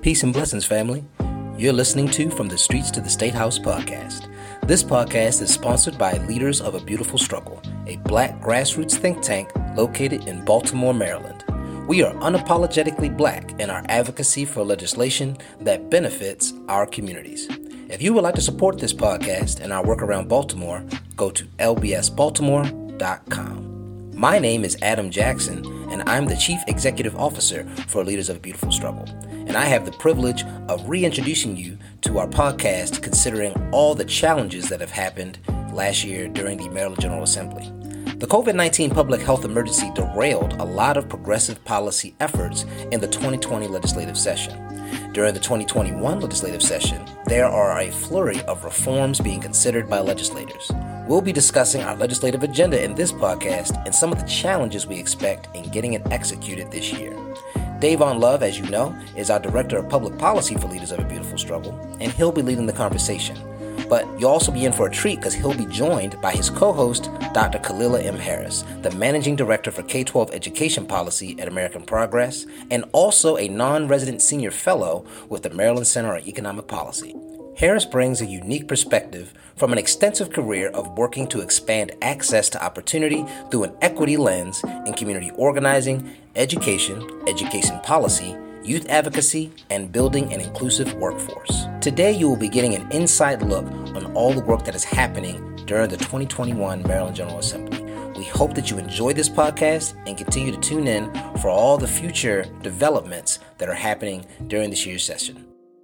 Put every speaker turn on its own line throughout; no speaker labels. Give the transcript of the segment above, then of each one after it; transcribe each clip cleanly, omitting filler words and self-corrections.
Peace and blessings, family. You're listening to From the Streets to the State House podcast. This podcast is sponsored by Leaders of a Beautiful Struggle, a Black grassroots think tank located in Baltimore, Maryland. We are unapologetically Black in our advocacy for legislation that benefits our communities. If you would like to support this podcast and our work around Baltimore, go to lbsbaltimore.com. My name is Adam Jackson, and I'm the Chief Executive Officer for Leaders of a Beautiful Struggle. And I have the privilege of reintroducing you to our podcast, considering all the challenges that have happened last year during the Maryland General Assembly. The COVID-19 public health emergency derailed a lot of progressive policy efforts in the 2020 legislative session. During the 2021 legislative session, there are a flurry of reforms being considered by legislators. We'll be discussing our legislative agenda in this podcast and some of the challenges we expect in getting it executed this year. Davon Love, as you know, is our Director of Public Policy for Leaders of a Beautiful Struggle, and he'll be leading the conversation. But you'll also be in for a treat because he'll be joined by his co-host, Dr. Khalila M. Harris, the Managing Director for K-12 Education Policy at American Progress, and also a non-resident senior fellow with the Maryland Center on Economic Policy. Harris brings a unique perspective from an extensive career of working to expand access to opportunity through an equity lens in community organizing, education policy, youth advocacy, and building an inclusive workforce. Today, you will be getting an inside look on all the work that is happening during the 2021 Maryland General Assembly. We hope that you enjoy this podcast and continue to tune in for all the future developments that are happening during this year's session.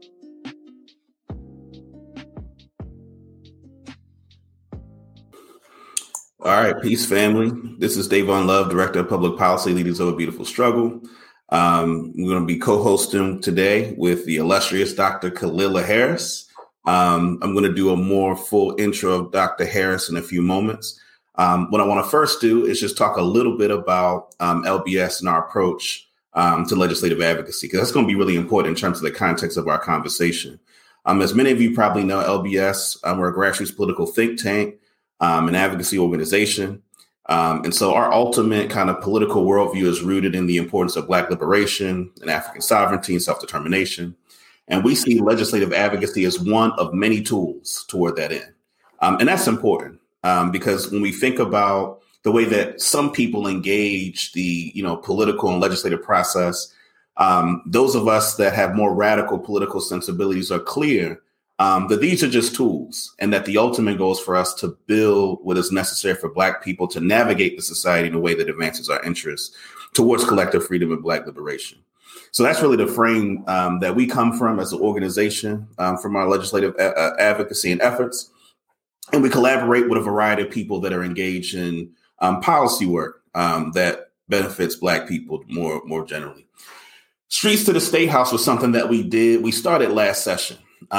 All right, peace, family. This is Davon Love, Director of Public Policy, Leaders of a Beautiful Struggle. We're going to be co-hosting today with the illustrious Dr. Khalila Harris. I'm going to do a more full intro of Dr. Harris in a few moments. What I want to first do is just talk a little bit about LBS and our approach to legislative advocacy, because that's going to be really important in terms of the context of our conversation. As many of you probably know, LBS, we're a grassroots political think tank, an advocacy organization. And so our ultimate kind of political worldview is rooted in the importance of Black liberation and African sovereignty and self-determination. And we see legislative advocacy as one of many tools toward that end. And that's important because when we think about the way that some people engage the, political and legislative process, those of us that have more radical political sensibilities are clear that these are just tools, and that the ultimate goal is for us to build what is necessary for Black people to navigate the society in a way that advances our interests towards collective freedom and Black liberation. So that's really the frame that we come from as an organization, from our legislative advocacy and efforts. And we collaborate with a variety of people that are engaged in policy work that benefits Black people more generally. Streets to the State House was something that we started last session.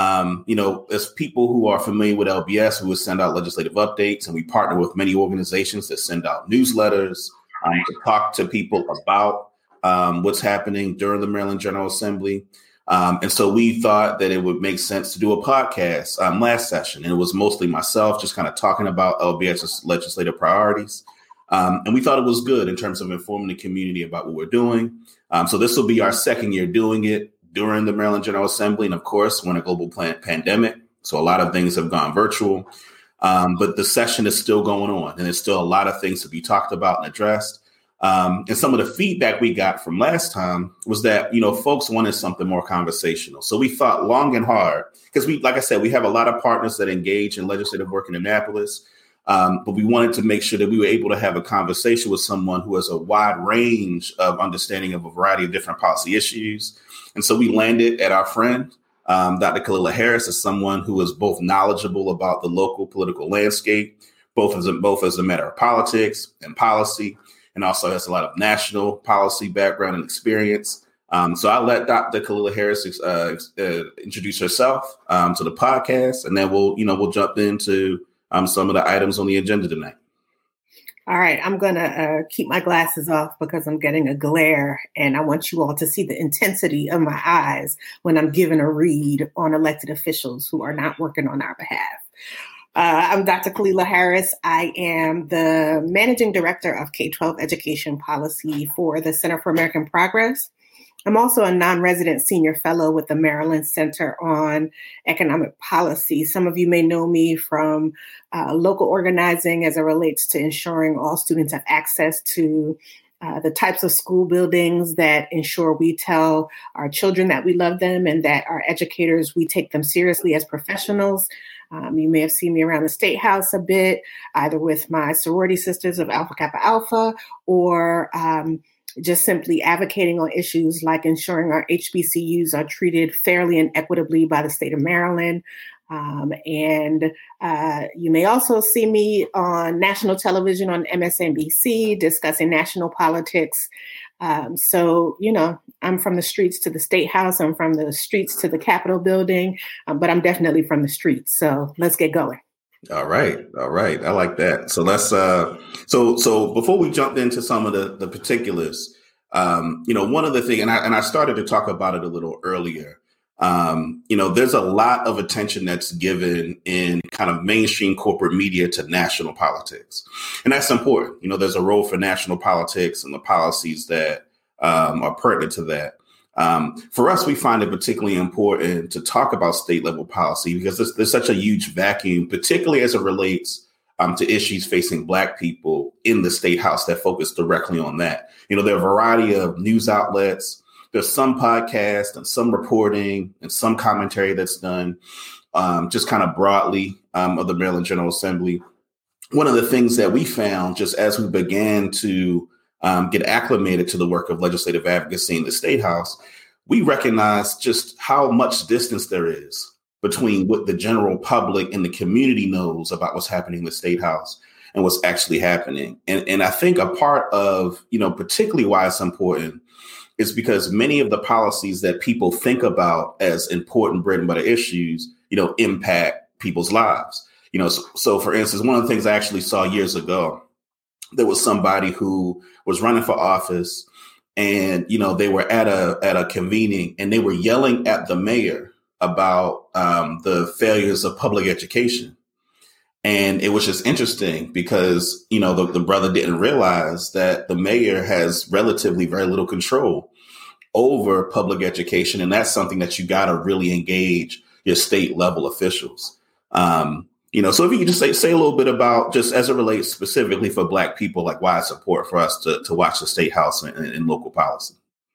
As people who are familiar with LBS, we would send out legislative updates, and we partner with many organizations that send out newsletters to talk to people about what's happening during the Maryland General Assembly. And so we thought that it would make sense to do a podcast last session. And it was mostly myself just kind of talking about LBS's legislative priorities. And we thought it was good in terms of informing the community about what we're doing. So this will be our second year doing it during the Maryland General Assembly. And of course, we're in a global pandemic. So a lot of things have gone virtual. But the session is still going on, and there's still a lot of things to be talked about and addressed. And some of the feedback we got from last time was that, folks wanted something more conversational. So we thought long and hard, because like I said, we have a lot of partners that engage in legislative work in Annapolis. But we wanted to make sure that we were able to have a conversation with someone who has a wide range of understanding of a variety of different policy issues. And so we landed at our friend, Dr. Khalila Harris, as someone who is both knowledgeable about the local political landscape, both as a matter of politics and policy, and also has a lot of national policy background and experience. So I'll let Dr. Khalila Harris introduce herself to the podcast, and then we'll jump into some of the items on the agenda tonight.
All right, I'm going to keep my glasses off because I'm getting a glare, and I want you all to see the intensity of my eyes when I'm giving a read on elected officials who are not working on our behalf. I'm Dr. Khalila Harris. I am the Managing Director of K-12 Education Policy for the Center for American Progress. I'm also a non-resident senior fellow with the Maryland Center on Economic Policy. Some of you may know me from local organizing as it relates to ensuring all students have access to the types of school buildings that ensure we tell our children that we love them and that our educators, we take them seriously as professionals. You may have seen me around the State House a bit, either with my sorority sisters of Alpha Kappa Alpha or just simply advocating on issues like ensuring our HBCUs are treated fairly and equitably by the state of Maryland. And you may also see me on national television on MSNBC discussing national politics. So, you know, I'm from the streets to the State House. I'm from the streets to the Capitol building, but I'm definitely from the streets. So let's get going.
All right. I like that. So let's so before we jump into some of the particulars, one of the things, and I started to talk about it a little earlier. There's a lot of attention that's given in kind of mainstream corporate media to national politics. And that's important. There's a role for national politics and the policies that are pertinent to that. For us, we find it particularly important to talk about state level policy because there's such a huge vacuum, particularly as it relates to issues facing Black people in the State House that focus directly on that. There are a variety of news outlets. There's some podcasts and some reporting and some commentary that's done just kind of broadly of the Maryland General Assembly. One of the things that we found just as we began to get acclimated to the work of legislative advocacy in the State House, we recognized just how much distance there is between what the general public and the community knows about what's happening in the State House and what's actually happening. And I think a part of, particularly why it's important is because many of the policies that people think about as important bread and butter issues, impact people's lives. So for instance, one of the things I actually saw years ago, there was somebody who was running for office and, they were at a convening and they were yelling at the mayor about the failures of public education. And it was just interesting because, the brother didn't realize that the mayor has relatively very little control over public education. And that's something that you got to really engage your state level officials. So if you could just say a little bit about just as it relates specifically for Black people, like why it's important for us to watch the State House and local policy.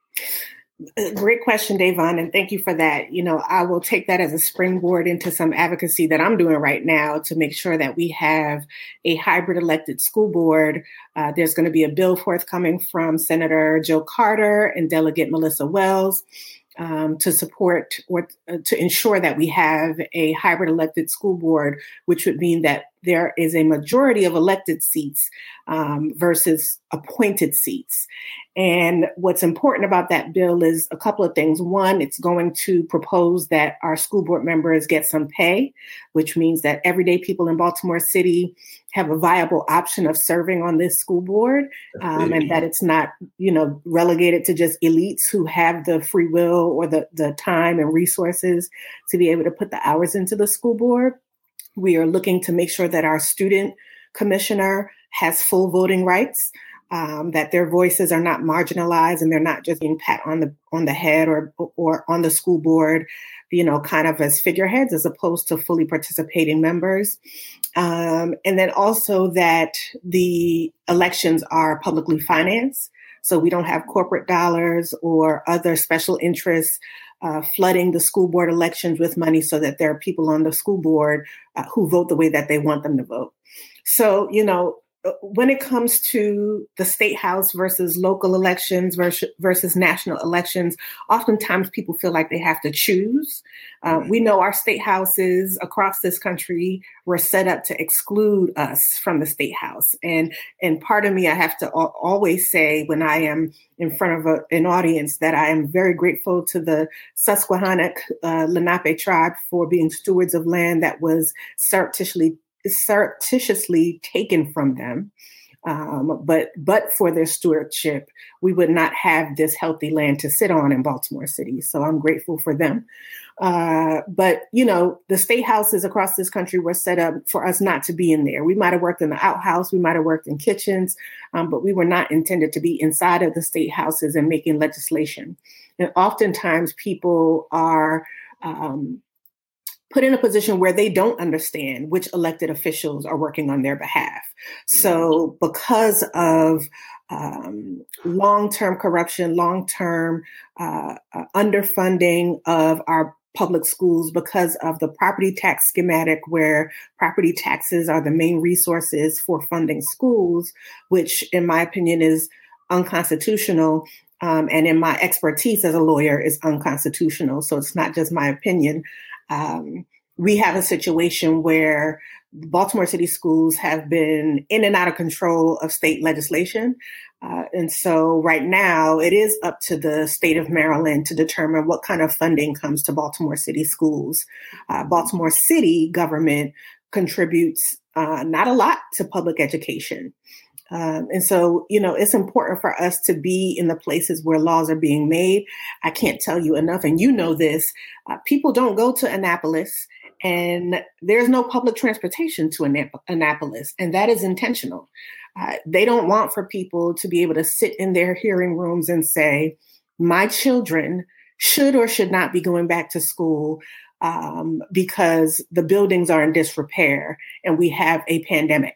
Great question, Davon, and thank you for that. I will take that as a springboard into some advocacy that I'm doing right now to make sure that we have a hybrid elected school board. There's going to be a bill forthcoming from Senator Joe Carter and Delegate Melissa Wells to support or to ensure that we have a hybrid elected school board, which would mean that there is a majority of elected seats versus appointed seats. And what's important about that bill is a couple of things. One, it's going to propose that our school board members get some pay, which means that everyday people in Baltimore City have a viable option of serving on this school board, and that it's not, relegated to just elites who have the free will or the time and resources to be able to put the hours into the school board. We are looking to make sure that our student commissioner has full voting rights, that their voices are not marginalized and they're not just being pat on the head or on the school board, kind of as figureheads as opposed to fully participating members. And then also that the elections are publicly financed. So we don't have corporate dollars or other special interests flooding the school board elections with money so that there are people on the school board who vote the way that they want them to vote. So, when it comes to the State House versus local elections versus national elections, oftentimes people feel like they have to choose. We know our state houses across this country were set up to exclude us from the State House. And part of me, I have to always say when I am in front of an audience that I am very grateful to the Susquehannock Lenape tribe for being stewards of land that was surreptitiously taken from them. But for their stewardship, we would not have this healthy land to sit on in Baltimore City. So I'm grateful for them. But, the state houses across this country were set up for us not to be in there. We might have worked in the outhouse. We might have worked in kitchens, but we were not intended to be inside of the state houses and making legislation. And oftentimes people are put in a position where they don't understand which elected officials are working on their behalf. So because of long-term corruption, long-term underfunding of our public schools, because of the property tax schematic where property taxes are the main resources for funding schools, which in my opinion is unconstitutional, and in my expertise as a lawyer is unconstitutional. So it's not just my opinion. We have a situation where Baltimore City schools have been in and out of control of state legislation. And so right now it is up to the state of Maryland to determine what kind of funding comes to Baltimore City schools. Baltimore City government contributes not a lot to public education. And so, it's important for us to be in the places where laws are being made. I can't tell you enough, and you know this, people don't go to Annapolis, and there's no public transportation to Annapolis, and that is intentional. They don't want for people to be able to sit in their hearing rooms and say, my children should or should not be going back to school because the buildings are in disrepair and we have a pandemic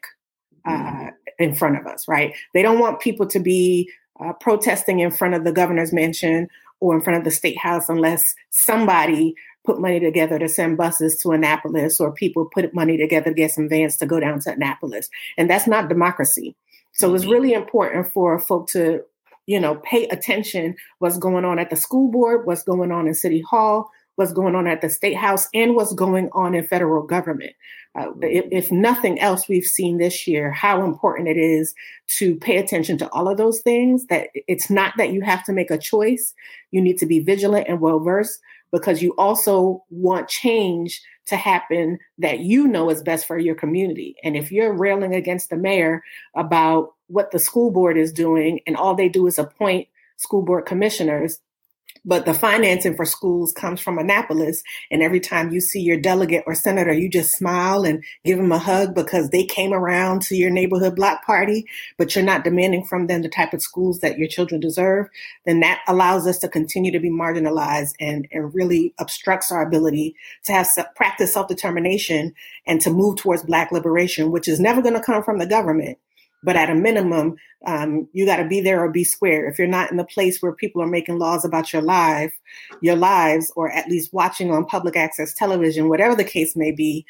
in front of us, right? They don't want people to be protesting in front of the governor's mansion or in front of the state house unless somebody put money together to send buses to Annapolis, or people put money together to get some vans to go down to Annapolis. And that's not democracy. So it's really important for folk to, pay attention what's going on at the school board, what's going on in City Hall, what's going on at the State House, and what's going on in federal government. If nothing else, we've seen this year how important it is to pay attention to all of those things, that it's not that you have to make a choice. You need to be vigilant and well-versed, because you also want change to happen that is best for your community. And if you're railing against the mayor about what the school board is doing, and all they do is appoint school board commissioners, but the financing for schools comes from Annapolis, and every time you see your delegate or senator, you just smile and give them a hug because they came around to your neighborhood block party, but you're not demanding from them the type of schools that your children deserve, then that allows us to continue to be marginalized and really obstructs our ability to practice self-determination and to move towards Black liberation, which is never going to come from the government. But at a minimum, you got to be there or be square. If you're not in the place where people are making laws about your lives, or at least watching on public access television, whatever the case may be,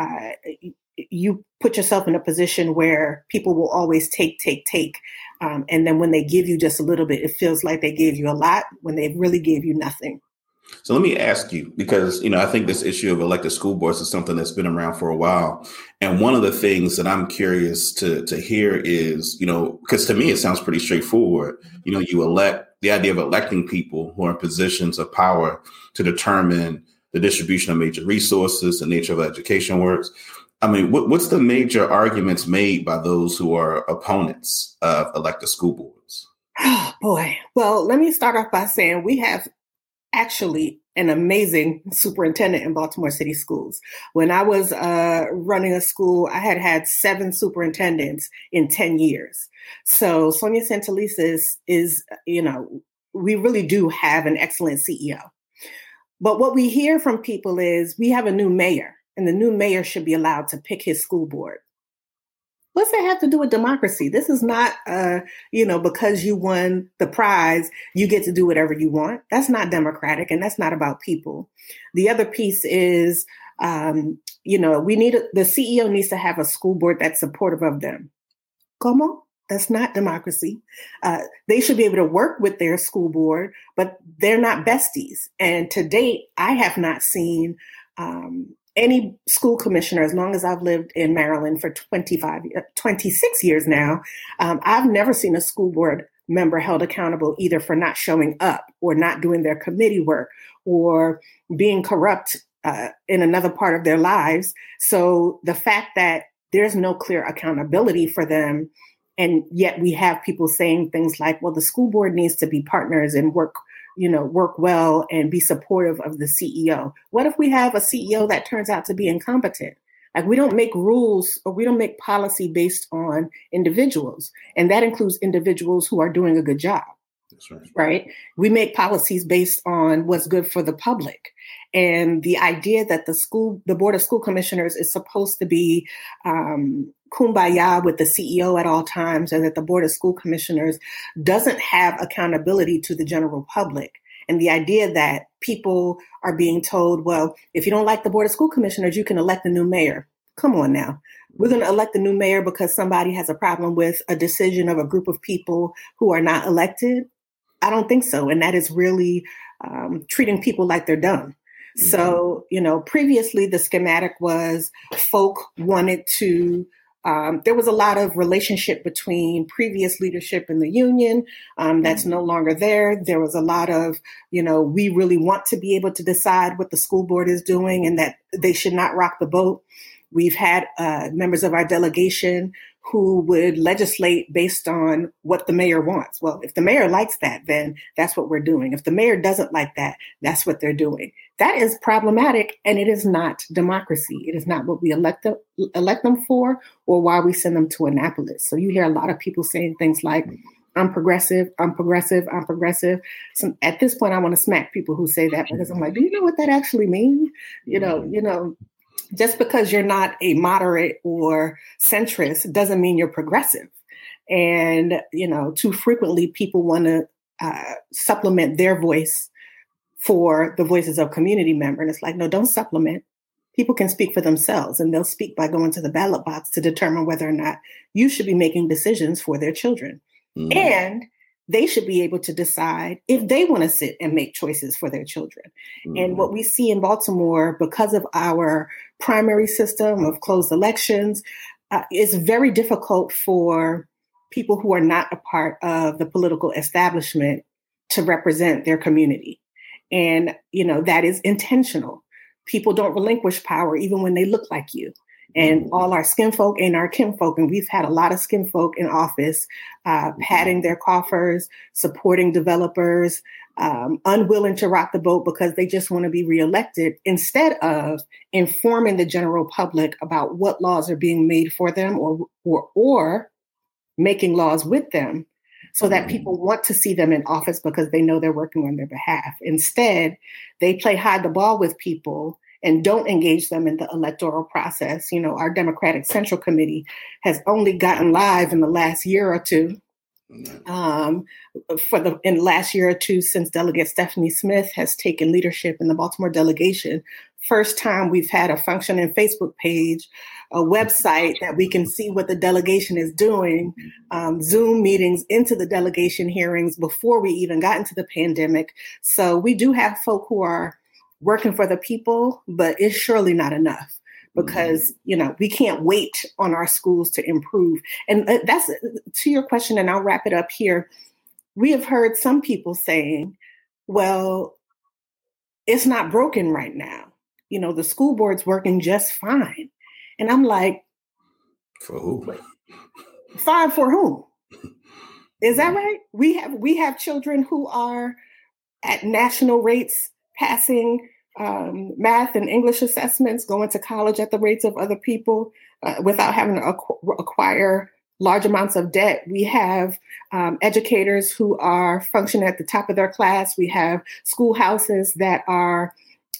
you put yourself in a position where people will always take. And then when they give you just a little bit, it feels like they gave you a lot when they really gave you nothing.
So let me ask you, because, I think this issue of elected school boards is something that's been around for a while. And one of the things that I'm curious to hear is, because to me, it sounds pretty straightforward. You elect, the idea of electing people who are in positions of power to determine the distribution of major resources, the nature of education works. I mean, what's the major arguments made by those who are opponents of elected school boards?
Oh, boy. Well, let me start off by saying we have actually an amazing superintendent in Baltimore City Schools. When I was running a school, I had 7 superintendents in 10 years. So Sonia Santelises is, we really do have an excellent CEO. But what we hear from people is we have a new mayor, and the new mayor should be allowed to pick his school board. What's that have to do with democracy? This is not, because you won the prize, you get to do whatever you want. That's not democratic, and that's not about people. The other piece is, the CEO needs to have a school board that's supportive of them. Como? That's not democracy. They should be able to work with their school board, but they're not besties. And to date, I have not seen any school commissioner, as long as I've lived in Maryland for 26 years now, I've never seen a school board member held accountable either for not showing up or not doing their committee work or being corrupt in another part of their lives. So the fact that there's no clear accountability for them, and yet we have people saying things like, well, the school board needs to be partners and work well and be supportive of the CEO. What if we have a CEO that turns out to be incompetent? Like, we don't make rules or we don't make policy based on individuals. And that includes individuals who are doing a good job.
That's right.
Right? We make policies based on what's good for the public. And the idea that the Board of School Commissioners is supposed to be kumbaya with the CEO at all times, and that the Board of School Commissioners doesn't have accountability to the general public. And the idea that people are being told, well, if you don't like the Board of School Commissioners, you can elect a new mayor. Come on now. We're going to elect a new mayor because somebody has a problem with a decision of a group of people who are not elected? I don't think so. And that is really treating people like they're dumb. Mm-hmm. So, previously the schematic was folk wanted to, there was a lot of relationship between previous leadership in the union that's no longer there. There was a lot of, we really want to be able to decide what the school board is doing and that they should not rock the boat. We've had members of our delegation who would legislate based on what the mayor wants. Well, if the mayor likes that, then that's what we're doing. If the mayor doesn't like that, that's what they're doing. That is problematic, and it is not democracy. It is not what we elect them for or why we send them to Annapolis. So you hear a lot of people saying things like, I'm progressive, I'm progressive, I'm progressive. So at this point, I want to smack people who say that because I'm like, do you know what that actually means? Just because you're not a moderate or centrist doesn't mean you're progressive. And, too frequently people want to supplement their voice for the voices of community members. And it's like, no, don't supplement. People can speak for themselves, and they'll speak by going to the ballot box to determine whether or not you should be making decisions for their children. Mm. And they should be able to decide if they want to sit and make choices for their children. Mm-hmm. And what we see in Baltimore, because of our primary system of closed elections, it's very difficult for people who are not a part of the political establishment to represent their community. And, that is intentional. People don't relinquish power even when they look like you. And all our skin folk and our kinfolk, and we've had a lot of skin folk in office, padding their coffers, supporting developers, unwilling to rock the boat because they just want to be reelected, instead of informing the general public about what laws are being made for them or making laws with them so that people want to see them in office because they know they're working on their behalf. Instead, they play hide the ball with people and don't engage them in the electoral process. Our Democratic Central Committee has only gotten live in the last year or two. In the last year or two, since Delegate Stephanie Smith has taken leadership in the Baltimore delegation, first time we've had a functioning Facebook page, a website that we can see what the delegation is doing, Zoom meetings into the delegation hearings before we even got into the pandemic. So we do have folk who are working for the people, but it's surely not enough because, we can't wait on our schools to improve. And that's to your question, and I'll wrap it up here. We have heard some people saying, well, it's not broken right now. The school board's working just fine. And I'm like,
for who?
Fine for whom? Is that right? We have children who are at national rates, passing math and English assessments, going to college at the rates of other people without having to acquire large amounts of debt. We have educators who are functioning at the top of their class. We have schoolhouses that are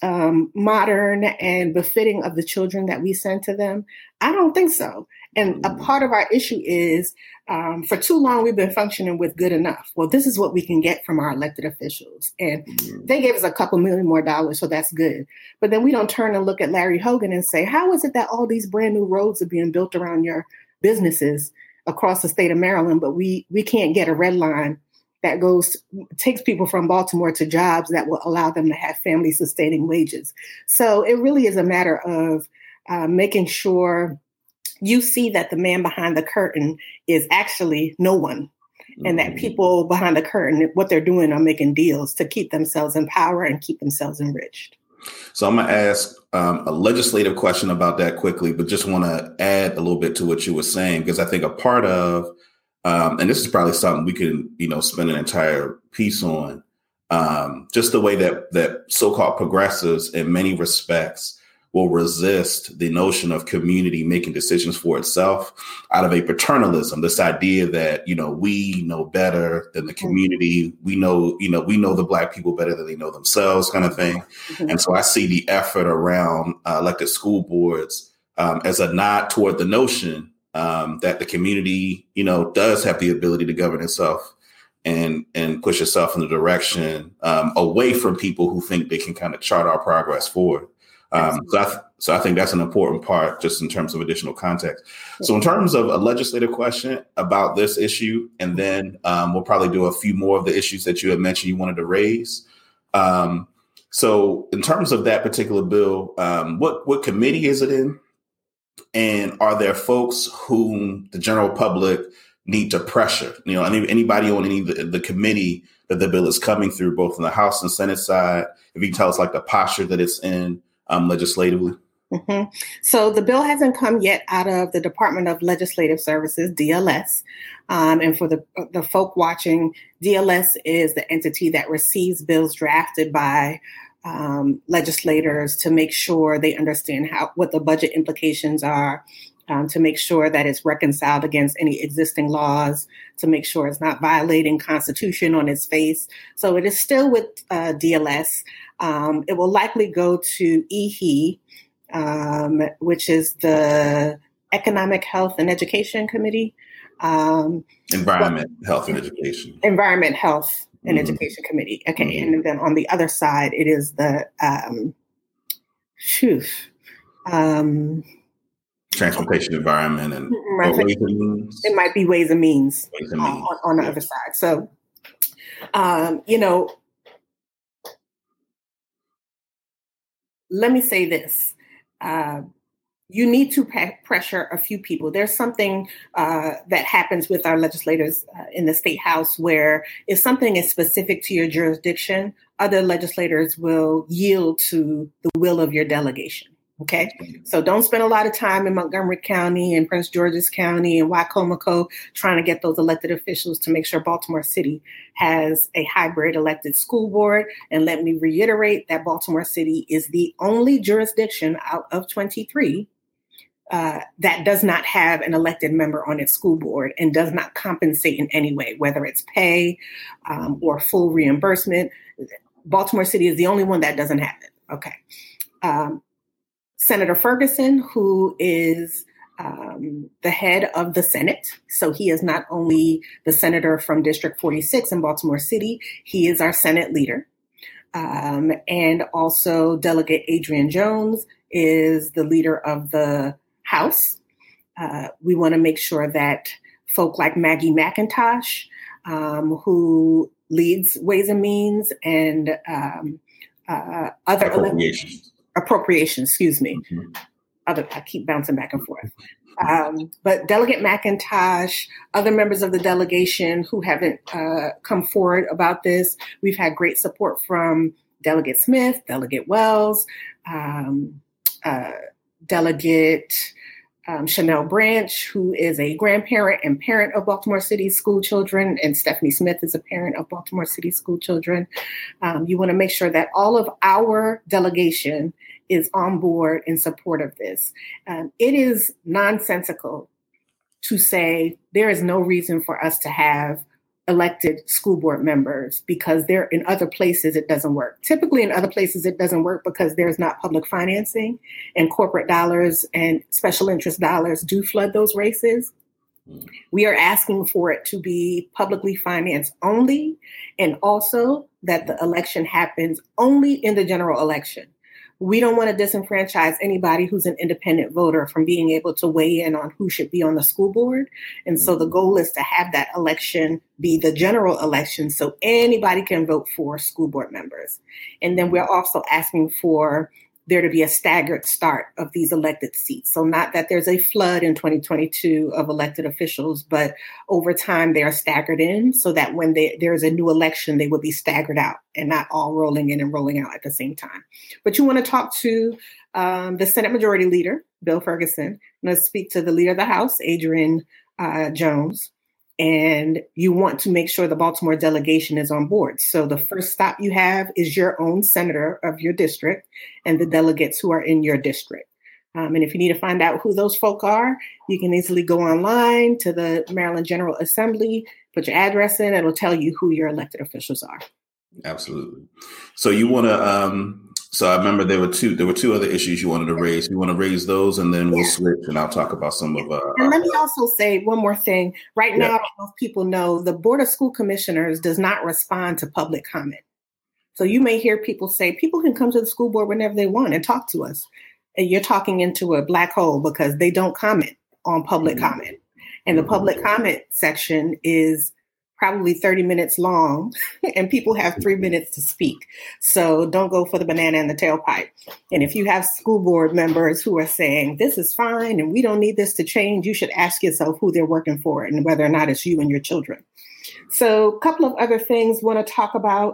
modern and befitting of the children that we send to them. I don't think so. And a part of our issue is for too long, we've been functioning with good enough. Well, this is what we can get from our elected officials. And they gave us a couple million more dollars, so that's good. But then we don't turn and look at Larry Hogan and say, how is it that all these brand new roads are being built around your businesses across the state of Maryland, but we can't get a red line that takes people from Baltimore to jobs that will allow them to have family sustaining wages. So it really is a matter of making sure you see that the man behind the curtain is actually no one, and that people behind the curtain, what they're doing are making deals to keep themselves in power and keep themselves enriched.
So I'm going to ask a legislative question about that quickly, but just want to add a little bit to what you were saying, because I think a part of, and this is probably something we can, spend an entire piece on, just the way that so-called progressives in many respects will resist the notion of community making decisions for itself out of a paternalism, this idea that, we know better than the community. We know the Black people better than they know themselves, kind of thing. Mm-hmm. And so I see the effort around elected school boards as a nod toward the notion that the community, does have the ability to govern itself and push itself in the direction away from people who think they can kind of chart our progress forward. So I think that's an important part just in terms of additional context. So in terms of a legislative question about this issue, and then we'll probably do a few more of the issues that you had mentioned you wanted to raise. So in terms of that particular bill, what committee is it in? And are there folks whom the general public need to pressure? Anybody on any of the committee that the bill is coming through, both on the House and Senate side, if you can tell us like the posture that it's in legislatively.
Mm-hmm. So the bill hasn't come yet out of the Department of Legislative Services, DLS. And for the folk watching, DLS is the entity that receives bills drafted by legislators to make sure they understand what the budget implications are, to make sure that it's reconciled against any existing laws, to make sure it's not violating Constitution on its face. So it is still with DLS. It will likely go to EHE, which is the Economic Health and Education Committee.
Environment, Health, and Education.
Environment, Health, and Education Committee. Okay, mm-hmm. And then on the other side, it is the
Transportation, Environment, and
Ways and Means. It might be Ways and Means, on the other side. So, let me say this. You need to pressure a few people. There's something that happens with our legislators in the State House where if something is specific to your jurisdiction, other legislators will yield to the will of your delegation. Okay, so don't spend a lot of time in Montgomery County and Prince George's County and Wicomico trying to get those elected officials to make sure Baltimore City has a hybrid elected school board. And let me reiterate that Baltimore City is the only jurisdiction out of 23 that does not have an elected member on its school board and does not compensate in any way, whether it's pay or full reimbursement. Baltimore City is the only one that doesn't have it. Okay. Senator Ferguson, who is the head of the Senate. So he is not only the senator from District 46 in Baltimore City, he is our Senate leader. And also Delegate Adrian Jones is the leader of the House. We want to make sure that folk like Maggie McIntosh, who leads Ways and Means and other appropriations, excuse me. Mm-hmm. I keep bouncing back and forth. But Delegate McIntosh, other members of the delegation who haven't come forward about this, we've had great support from Delegate Smith, Delegate Wells, Delegate Chanel Branch, who is a grandparent and parent of Baltimore City school children, and Stephanie Smith is a parent of Baltimore City school children. You want to make sure that all of our delegation is on board in support of this. It is nonsensical to say there is no reason for us to have elected school board members because they're in other places it doesn't work. Typically in other places it doesn't work because there's not public financing and corporate dollars and special interest dollars do flood those races. We are asking for it to be publicly financed only, and also that the election happens only in the general election. We don't want to disenfranchise anybody who's an independent voter from being able to weigh in on who should be on the school board. And so the goal is to have that election be the general election so anybody can vote for school board members. And then we're also asking for there to be a staggered start of these elected seats. So not that there's a flood in 2022 of elected officials, but over time they are staggered in so that when there's a new election, they will be staggered out and not all rolling in and rolling out at the same time. But you want to talk to the Senate Majority Leader, Bill Ferguson. I'm going to speak to the Leader of the House, Adrian Jones. and you want to make sure the Baltimore delegation is on board. So the first stop you have is your own senator of your district and the delegates who are in your district. And if you need to find out who those folk are, you can easily go online to the Maryland General Assembly, put your address in, it'll tell you who your elected officials are.
Absolutely. So you want to, so I remember there were two other issues you wanted to raise. You want to raise those, and then we'll switch, and I'll talk about some of.
And let me also say one more thing. Right now, I don't know if people know, the Board of School Commissioners does not respond to public comment. So you may hear people say people can come to the school board whenever they want and talk to us. And you're talking into a black hole because they don't comment on public comment. And the public comment section is probably 30 minutes long, and people have 3 minutes to speak. So don't go for the banana in the tailpipe. And if you have school board members who are saying, this is fine and we don't need this to change, you should ask yourself who they're working for and whether or not it's you and your children. So a couple of other things I want to talk about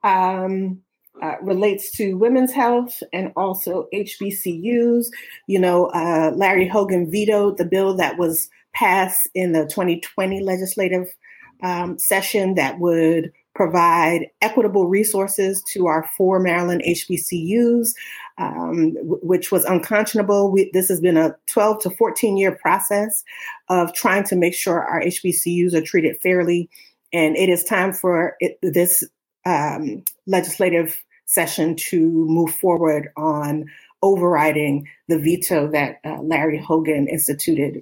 relates to women's health and also HBCUs. Larry Hogan vetoed the bill that was passed in the 2020 legislative session that would provide equitable resources to our 4 Maryland HBCUs, which was unconscionable. This has been a 12 to 14 year process of trying to make sure our HBCUs are treated fairly. And it is time for this legislative session to move forward on overriding the veto that Larry Hogan instituted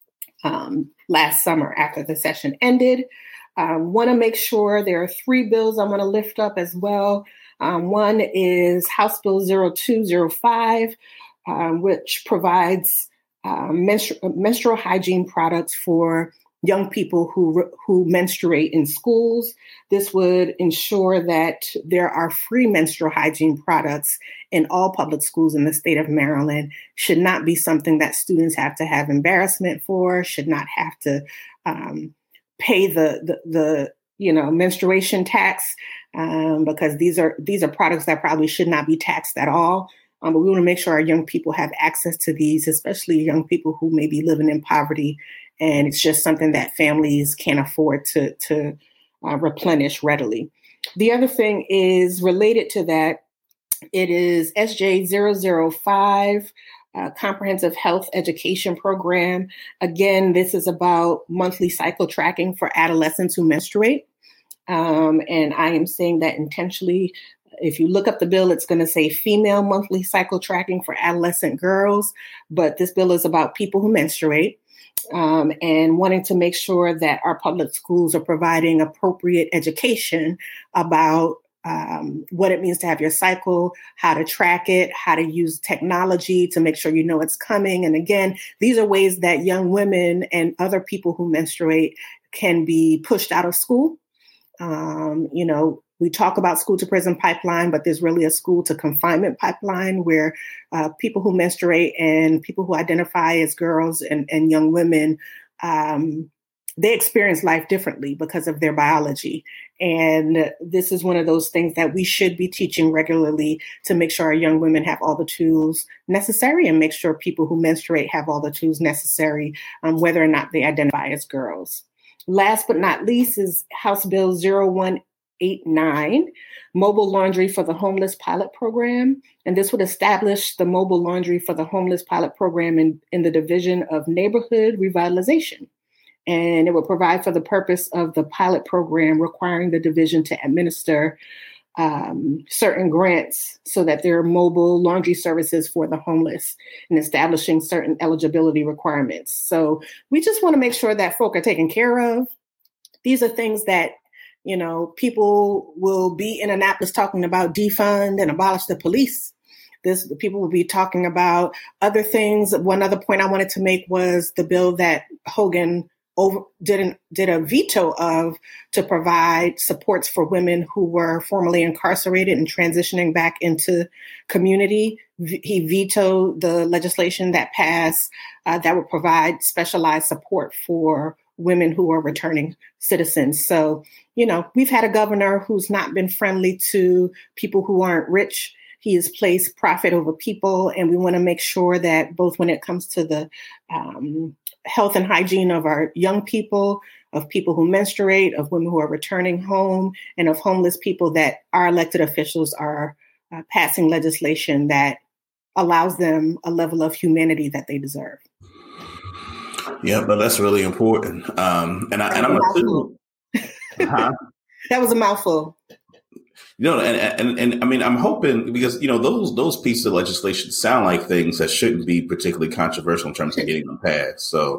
last summer after the session ended. Want to make sure there are 3 bills I want to lift up as well. One is House Bill 0205, which provides menstrual hygiene products for young people who menstruate in schools. This would ensure that there are free menstrual hygiene products in all public schools in the state of Maryland. Should not be something that students have to have embarrassment for, should not have to pay the menstruation tax, because these are products that probably should not be taxed at all. But we want to make sure our young people have access to these, especially young people who may be living in poverty. And it's just something that families can't afford to replenish readily. The other thing is related to that. It is SJ 005, Comprehensive Health Education Program. Again, this is about monthly cycle tracking for adolescents who menstruate. And I am saying that intentionally. If you look up the bill, it's going to say female monthly cycle tracking for adolescent girls. But this bill is about people who menstruate. And wanting to make sure that our public schools are providing appropriate education about what it means to have your cycle, how to track it, how to use technology to make sure you know it's coming. And again, these are ways that young women and other people who menstruate can be pushed out of school. We talk about school to prison pipeline, but there's really a school to confinement pipeline where people who menstruate and people who identify as girls and young women, they experience life differently because of their biology. And this is one of those things that we should be teaching regularly to make sure our young women have all the tools necessary and make sure people who menstruate have all the tools necessary, whether or not they identify as girls. Last but not least is House Bill 0189, Mobile Laundry for the Homeless Pilot Program. And this would establish the Mobile Laundry for the Homeless Pilot Program in the Division of Neighborhood Revitalization. And it would provide for the purpose of the pilot program requiring the division to administer certain grants so that there are mobile laundry services for the homeless and establishing certain eligibility requirements. So we just want to make sure that folk are taken care of. These are things that, people will be in Annapolis talking about defund and abolish the police. People will be talking about other things. One other point I wanted to make was the bill that Hogan did a veto of to provide supports for women who were formerly incarcerated and transitioning back into community. He vetoed the legislation that passed that would provide specialized support for women who are returning citizens. So, we've had a governor who's not been friendly to people who aren't rich. He has placed profit over people, and we want to make sure that both when it comes to the health and hygiene of our young people, of people who menstruate, of women who are returning home, and of homeless people, that our elected officials are passing legislation that allows them a level of humanity that they deserve.
Yeah, but that's really important. I'm assuming. Huh?
That was a mouthful.
And I mean, I'm hoping, because, those pieces of legislation sound like things that shouldn't be particularly controversial in terms of getting them passed. So,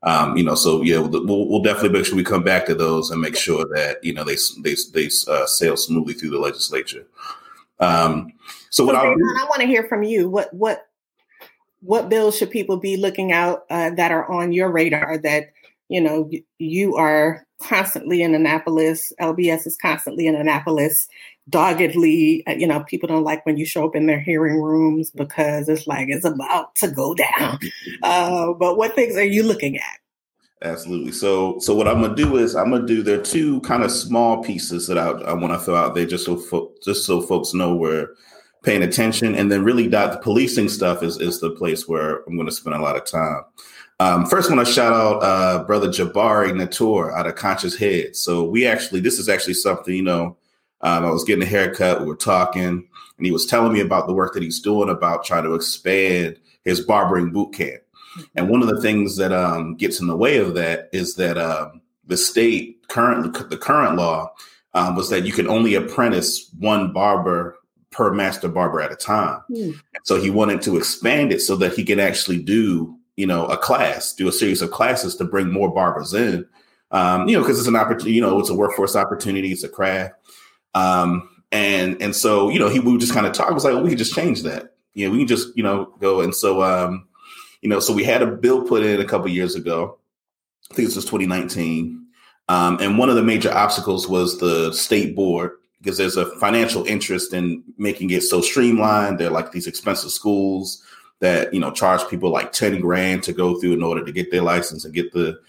we'll definitely make sure we come back to those and make sure that, they sail smoothly through the legislature. I want
to hear from you. What bills should people be looking out that are on your radar that, you are constantly in Annapolis, LBS is constantly in Annapolis, doggedly, people don't like when you show up in their hearing rooms because it's like it's about to go down. But what things are you looking at?
Absolutely. So what I'm going to do is there are two kind of small pieces that I want to throw out there just so folks know we're paying attention. And then really the policing stuff is the place where I'm going to spend a lot of time. First, I want to shout out Brother Jabari Natur out of Conscious Head. So this is actually something, I was getting a haircut, we were talking, and he was telling me about the work that he's doing about trying to expand his barbering boot camp. And one of the things that gets in the way of that is that the current law was that you can only apprentice one barber per master barber at a time. So he wanted to expand it so that he can actually do a series of classes to bring more barbers in, because it's an opportunity, it's a workforce opportunity, it's a craft. And so, we would just kind of talk. I was like, well, we could just change that. We can just, go. And so, so we had a bill put in a couple of years ago. I think this was 2019. And one of the major obstacles was the state board, because there's a financial interest in making it so streamlined. They're like these expensive schools that, charge people like $10,000 to go through in order to get their license and get the,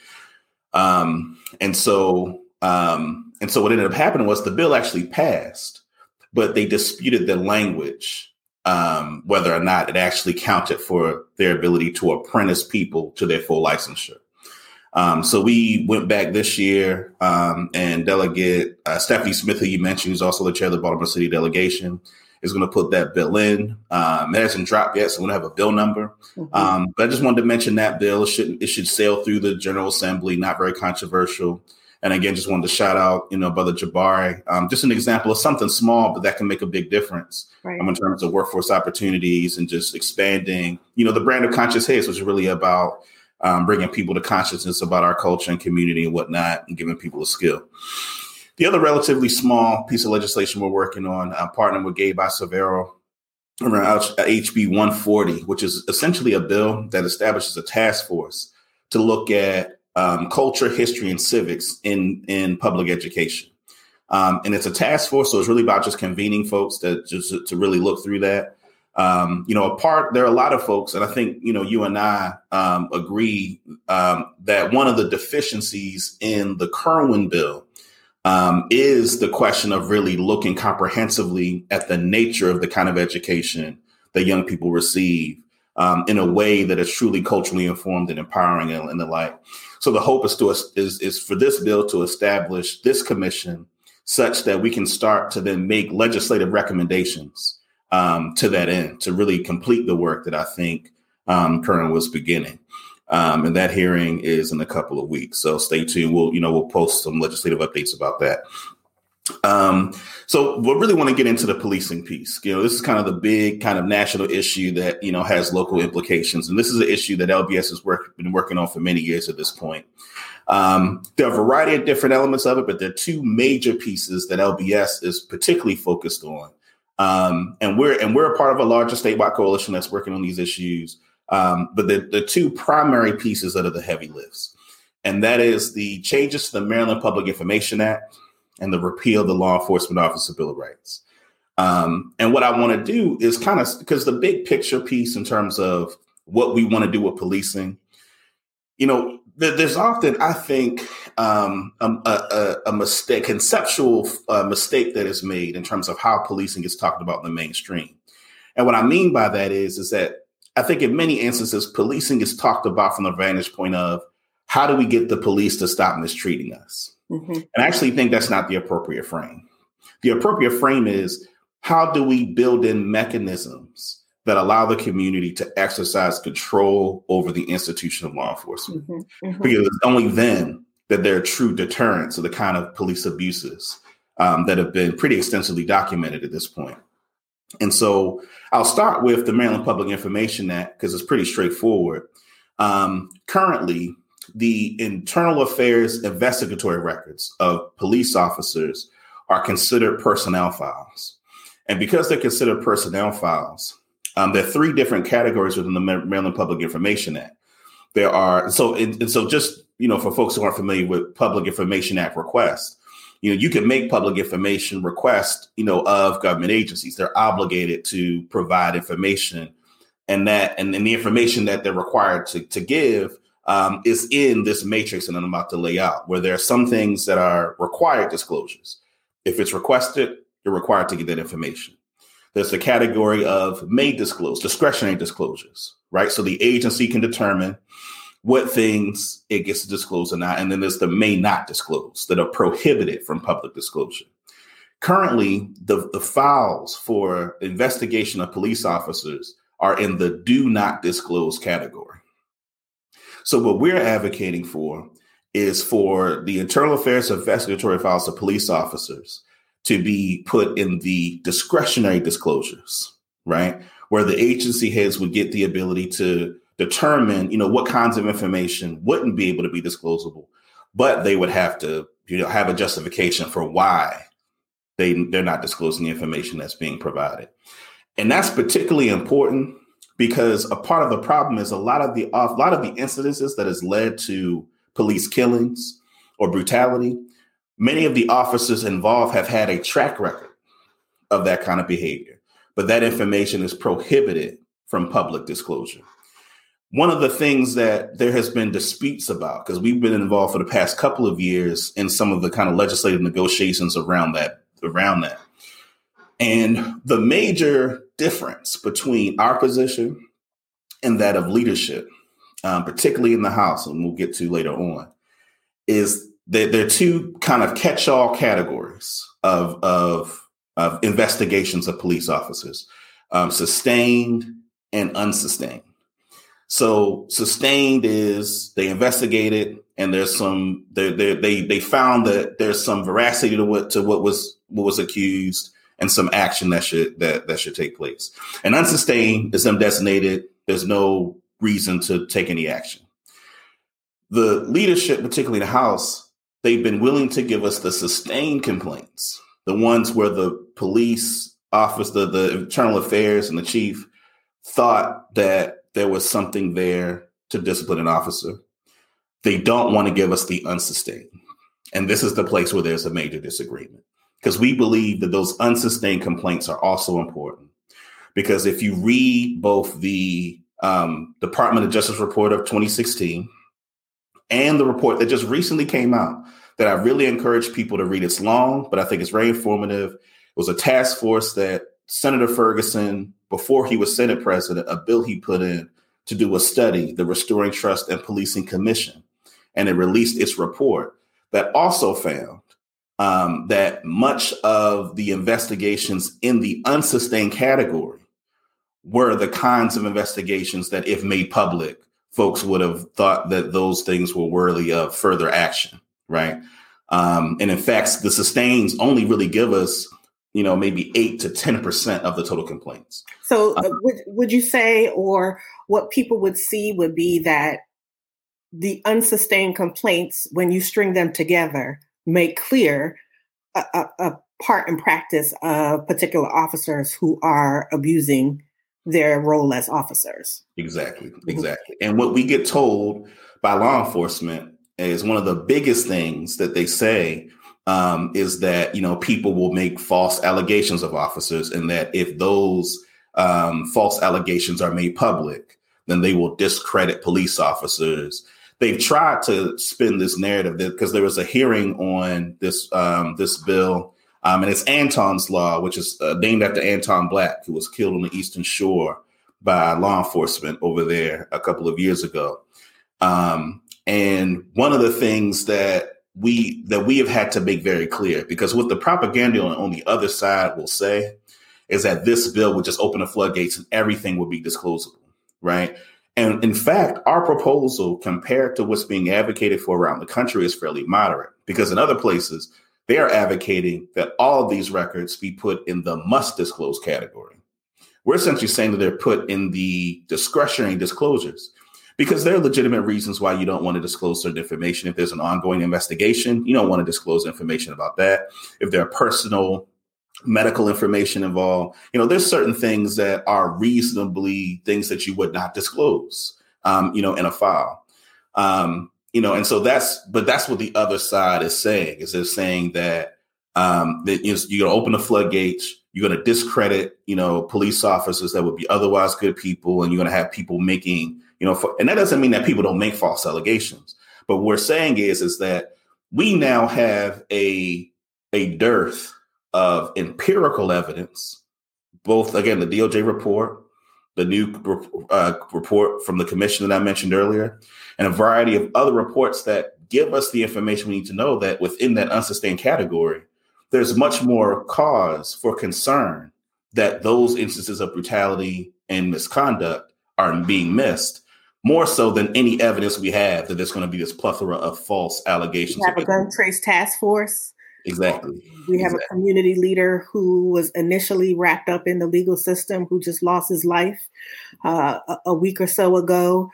and so what ended up happening was the bill actually passed, but they disputed the language, whether or not it actually counted for their ability to apprentice people to their full licensure. So we went back this year, and Delegate Stephanie Smith, who you mentioned, who's also the chair of the Baltimore City delegation, is going to put that bill in. It hasn't dropped yet, so we don't have a bill number. But I just wanted to mention that bill. It should sail through the General Assembly, not very controversial. And again, just wanted to shout out, Brother Jabari, just an example of something small, but that can make a big difference in terms of workforce opportunities and just expanding, the brand of Conscious Heads, which is really about bringing people to consciousness about our culture and community and whatnot, and giving people a skill. The other relatively small piece of legislation we're working on, partnering with Gabe Acevedo around HB 140, which is essentially a bill that establishes a task force to look at culture, history, and civics in public education. And it's a task force, so it's really about just convening folks to really look through that. There are a lot of folks, and I think, you and I agree that one of the deficiencies in the Kerwin bill is the question of really looking comprehensively at the nature of the kind of education that young people receive in a way that is truly culturally informed and empowering and the like. So the hope is for this bill to establish this commission such that we can start to then make legislative recommendations to that end, to really complete the work that I think Kerwin was beginning. And that hearing is in a couple of weeks. So stay tuned. We'll post some legislative updates about that. So we really want to get into the policing piece. This is kind of the big kind of national issue that, has local implications. And this is an issue that LBS has been working on for many years at this point. There are a variety of different elements of it, but there are two major pieces that LBS is particularly focused on. And we're a part of a larger statewide coalition that's working on these issues. But the two primary pieces that are the heavy lifts, and that is the changes to the Maryland Public Information Act and the repeal of the Law Enforcement Officer Bill of Rights. And what I want to do is because the big picture piece in terms of what we want to do with policing, there's often, I think, a mistake, conceptual mistake that is made in terms of how policing is talked about in the mainstream. And what I mean by that is that I think in many instances, policing is talked about from the vantage point of how do we get the police to stop mistreating us? Mm-hmm. And I actually think that's not the appropriate frame. The appropriate frame is how do we build in mechanisms that allow the community to exercise control over the institution of law enforcement? Mm-hmm. Mm-hmm. Because it's only then that there are true deterrents of the kind of police abuses that have been pretty extensively documented at this point. And so I'll start with the Maryland Public Information Act because it's pretty straightforward. Currently, the internal affairs investigatory records of police officers are considered personnel files. And because they're considered personnel files, there are three different categories within the Maryland Public Information Act. There are, so just, for folks who aren't familiar with Public Information Act requests, you can make public information requests, of government agencies. They're obligated to provide information, and the information that they're required to give is in this matrix that I'm about to lay out, where there are some things that are required disclosures. If it's requested, you're required to get that information. There's the category of may disclose, discretionary disclosures, right? So the agency can determine what things it gets to disclose or not. And then there's the may not disclose that are prohibited from public disclosure. Currently, the files for investigation of police officers are in the do not disclose category. So what we're advocating for is for the internal affairs investigatory files of police officers to be put in the discretionary disclosures, right? Where the agency heads would get the ability to determine, what kinds of information wouldn't be able to be disclosable, but they would have to, have a justification for why they're not disclosing the information that's being provided. And that's particularly important because a part of the problem is a lot of the incidences that has led to police killings or brutality. Many of the officers involved have had a track record of that kind of behavior, but that information is prohibited from public disclosure. One of the things that there has been disputes about, because we've been involved for the past couple of years in some of the kind of legislative negotiations around that. And the major difference between our position and that of leadership, particularly in the House, and we'll get to later on, is that there are two kind of catch-all categories of investigations of police officers, sustained and unsustained. So sustained is they investigated and there's some they found that there's some veracity to what was accused and some action that should take place. And unsustained is undesignated. There's no reason to take any action. The leadership, particularly the House, they've been willing to give us the sustained complaints, the ones where the police office, the internal affairs and the chief thought that there was something there to discipline an officer. They don't want to give us the unsustained. And this is the place where there's a major disagreement, because we believe that those unsustained complaints are also important. Because if you read both the Department of Justice report of 2016 and the report that just recently came out, that I really encourage people to read. It's long, but I think it's very informative. It was a task force that Senator Ferguson, before he was Senate president, a bill he put in to do a study, the Restoring Trust and Policing Commission, and it released its report that also found that much of the investigations in the unsustained category were the kinds of investigations that, if made public, folks would have thought that those things were worthy of further action, right? And in fact, the sustains only really give us maybe 8 to 10% of the total complaints.
So would you say, or what people would see would be that the unsustained complaints, when you string them together, make clear a part in practice of particular officers who are abusing their role as officers?
Exactly. And what we get told by law enforcement is one of the biggest things that they say is that, people will make false allegations of officers, and that if those false allegations are made public, then they will discredit police officers. They've tried to spin this narrative because there was a hearing on this bill And it's Anton's Law, which is named after Anton Black, who was killed on the Eastern Shore by law enforcement over there a couple of years ago. And one of the things that we have had to make very clear, because what the propaganda on the other side will say is that this bill would just open the floodgates and everything would be disclosable, right? And in fact, our proposal compared to what's being advocated for around the country is fairly moderate, because in other places, they are advocating that all of these records be put in the must disclose category. We're essentially saying that they're put in the discretionary disclosures, because there are legitimate reasons why you don't want to disclose certain information. If there's an ongoing investigation, you don't want to disclose information about that. If there are personal medical information involved, there's certain things that are reasonably things that you would not disclose, in a file. And so that's what the other side is saying, is they're saying that, that you're going to open the floodgates, you're going to discredit, police officers that would be otherwise good people, and you're going to have people making, and that doesn't mean that people don't make false allegations. But what we're saying is that we now have a dearth of empirical evidence, both, again, the DOJ report, the new report from the commission that I mentioned earlier, and a variety of other reports that give us the information we need to know that within that unsustained category, there's much more cause for concern that those instances of brutality and misconduct are being missed, more so than any evidence we have that there's going to be this plethora of false allegations.
We have a gun trace task force.
Exactly.
We have a community leader who was initially wrapped up in the legal system, who just lost his life a week or so ago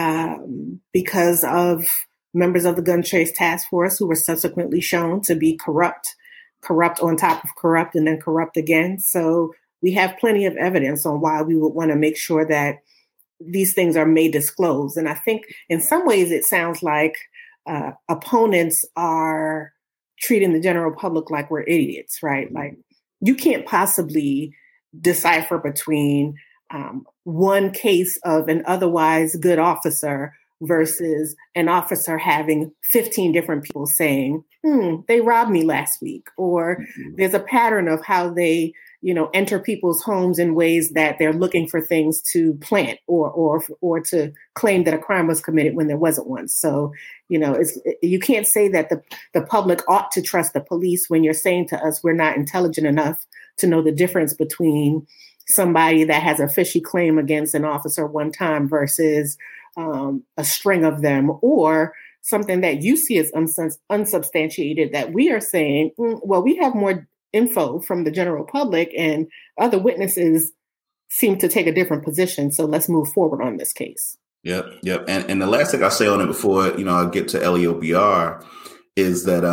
because of members of the gun trace task force who were subsequently shown to be corrupt on top of corrupt, and then corrupt again. So we have plenty of evidence on why we would want to make sure that these things are made disclosed. And I think in some ways it sounds like opponents are treating the general public like we're idiots, right? Like, you can't possibly decipher between one case of an otherwise good officer versus an officer having 15 different people saying, they robbed me last week, or there's a pattern of how they, enter people's homes in ways that they're looking for things to plant or to claim that a crime was committed when there wasn't one. So, you can't say that the public ought to trust the police when you're saying to us we're not intelligent enough to know the difference between somebody that has a fishy claim against an officer one time versus a string of them, or something that you see as unsubstantiated that we are saying, well, we have more info from the general public and other witnesses seem to take a different position. So let's move forward on this case.
Yep. And the last thing I'll say on it before, I get to LEOBR is that,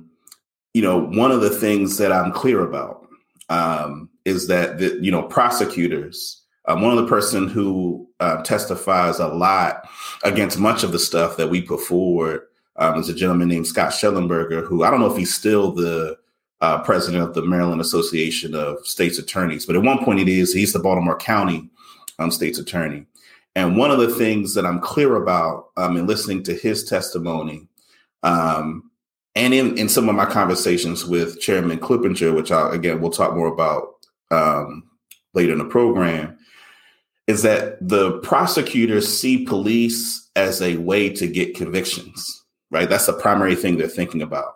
one of the things that I'm clear about is that, prosecutors, one of the person who testifies a lot against much of the stuff that we put forward is a gentleman named Scott Schellenberger, who I don't know if he's still the president of the Maryland Association of States Attorneys, but at one point he's the Baltimore County state's attorney. And one of the things that I'm clear about in listening to his testimony and in some of my conversations with Chairman Clippinger, which we'll talk more about later in the program, is that the prosecutors see police as a way to get convictions, right? That's the primary thing they're thinking about.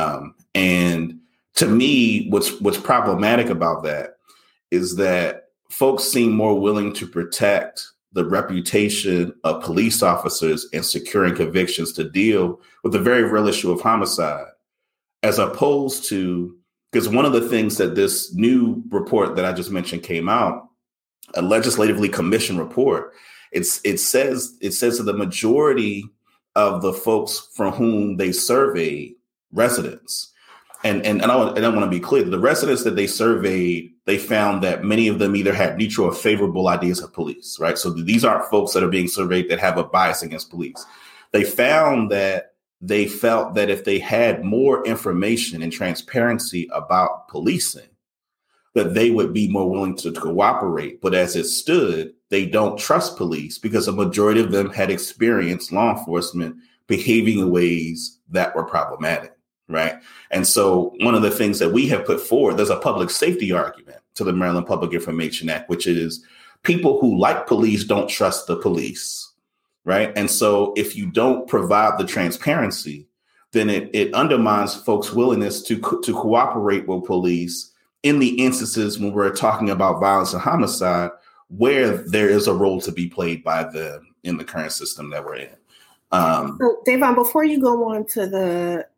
And to me, what's problematic about that is that folks seem more willing to protect the reputation of police officers and securing convictions to deal with the very real issue of homicide, as opposed to, because one of the things that this new report that I just mentioned came out, a legislatively commissioned report, it says that the majority of the folks from whom they surveyed, residents, and I want to be clear, the residents that they surveyed, they found that many of them either had neutral or favorable ideas of police, right? So these aren't folks that are being surveyed that have a bias against police. They found that they felt that if they had more information and transparency about policing, that they would be more willing to cooperate. But as it stood, they don't trust police because a majority of them had experienced law enforcement behaving in ways that were problematic. right? And so one of the things that we have put forward, there's a public safety argument to the Maryland Public Information Act, which is people who like police don't trust the police, right? And so if you don't provide the transparency, then it undermines folks' willingness to cooperate with police in the instances when we're talking about violence and homicide, where there is a role to be played by them in the current system that we're in.
So, Davon, before you go on to the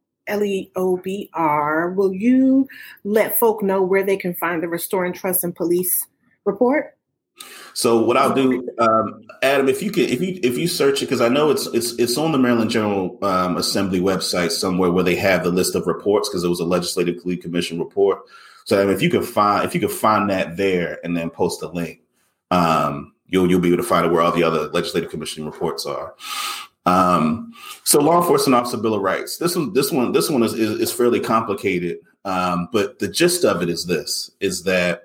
LEOBR, will you let folk know where they can find the Restoring Trust in Police report?
So what I'll do, Adam, if you search it, because I know it's on the Maryland General Assembly website somewhere where they have the list of reports, because it was a Legislative Commission report. So if you could find that there and then post a link, you'll be able to find it where all the other Legislative Commission reports are. So Law Enforcement Officer Bill of Rights. This one is fairly complicated, but the gist of it is that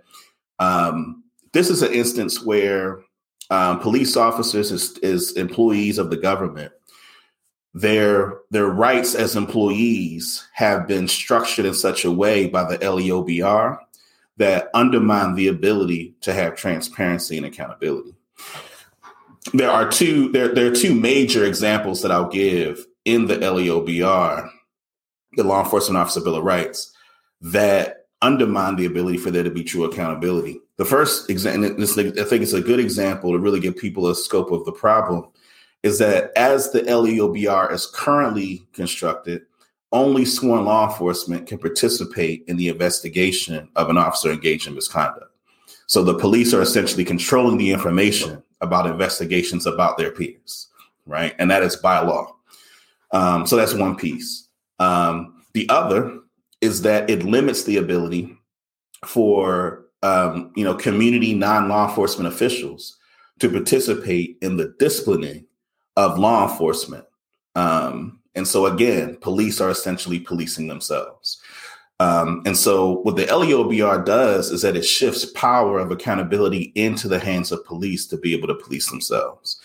this is an instance where police officers as employees of the government, their rights as employees have been structured in such a way by the LEOBR that undermine the ability to have transparency and accountability. There are two major examples that I'll give in the LEOBR, the Law Enforcement Officer Bill of Rights, that undermine the ability for there to be true accountability. The first example, I think it's a good example to really give people a scope of the problem, is that as the LEOBR is currently constructed, only sworn law enforcement can participate in the investigation of an officer engaged in misconduct. So the police are essentially controlling the information about investigations about their peers, right? And that is by law. So that's one piece. The other is that it limits the ability for community non-law enforcement officials to participate in the disciplining of law enforcement. And so again, police are essentially policing themselves. And so what the LEOBR does is that it shifts power of accountability into the hands of police to be able to police themselves.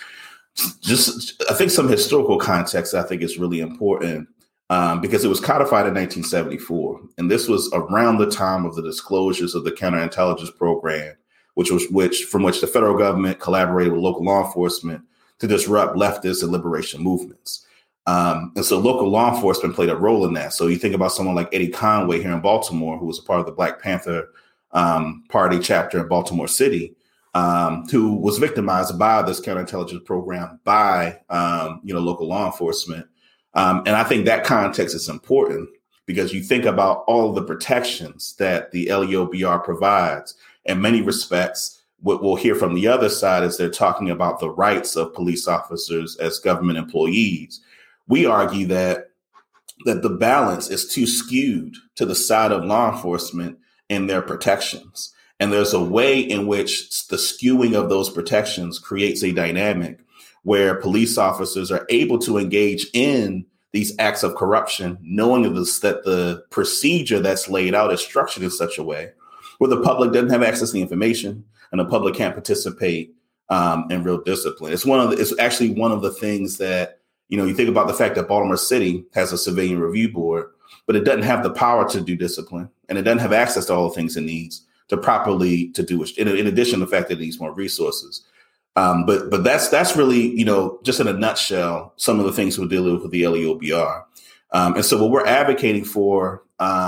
I think some historical context I think is really important, because it was codified in 1974. And this was around the time of the disclosures of the counterintelligence program, from which the federal government collaborated with local law enforcement to disrupt leftist and liberation movements. And so local law enforcement played a role in that. So you think about someone like Eddie Conway here in Baltimore, who was a part of the Black Panther Party chapter in Baltimore City, who was victimized by this counterintelligence program by, local law enforcement. And I think that context is important because you think about all of the protections that the LEOBR provides. In many respects, what we'll hear from the other side is they're talking about the rights of police officers as government employees. We argue that the balance is too skewed to the side of law enforcement in their protections. And there's a way in which the skewing of those protections creates a dynamic where police officers are able to engage in these acts of corruption, knowing that the procedure that's laid out is structured in such a way where the public doesn't have access to the information and the public can't participate in real discipline. It's actually one of the things that, you think about the fact that Baltimore City has a civilian review board, but it doesn't have the power to do discipline, and it doesn't have access to all the things it needs to properly to do it. In addition to the fact that it needs more resources. But that's really, just in a nutshell, some of the things we're dealing with the LEOBR. And so what we're advocating for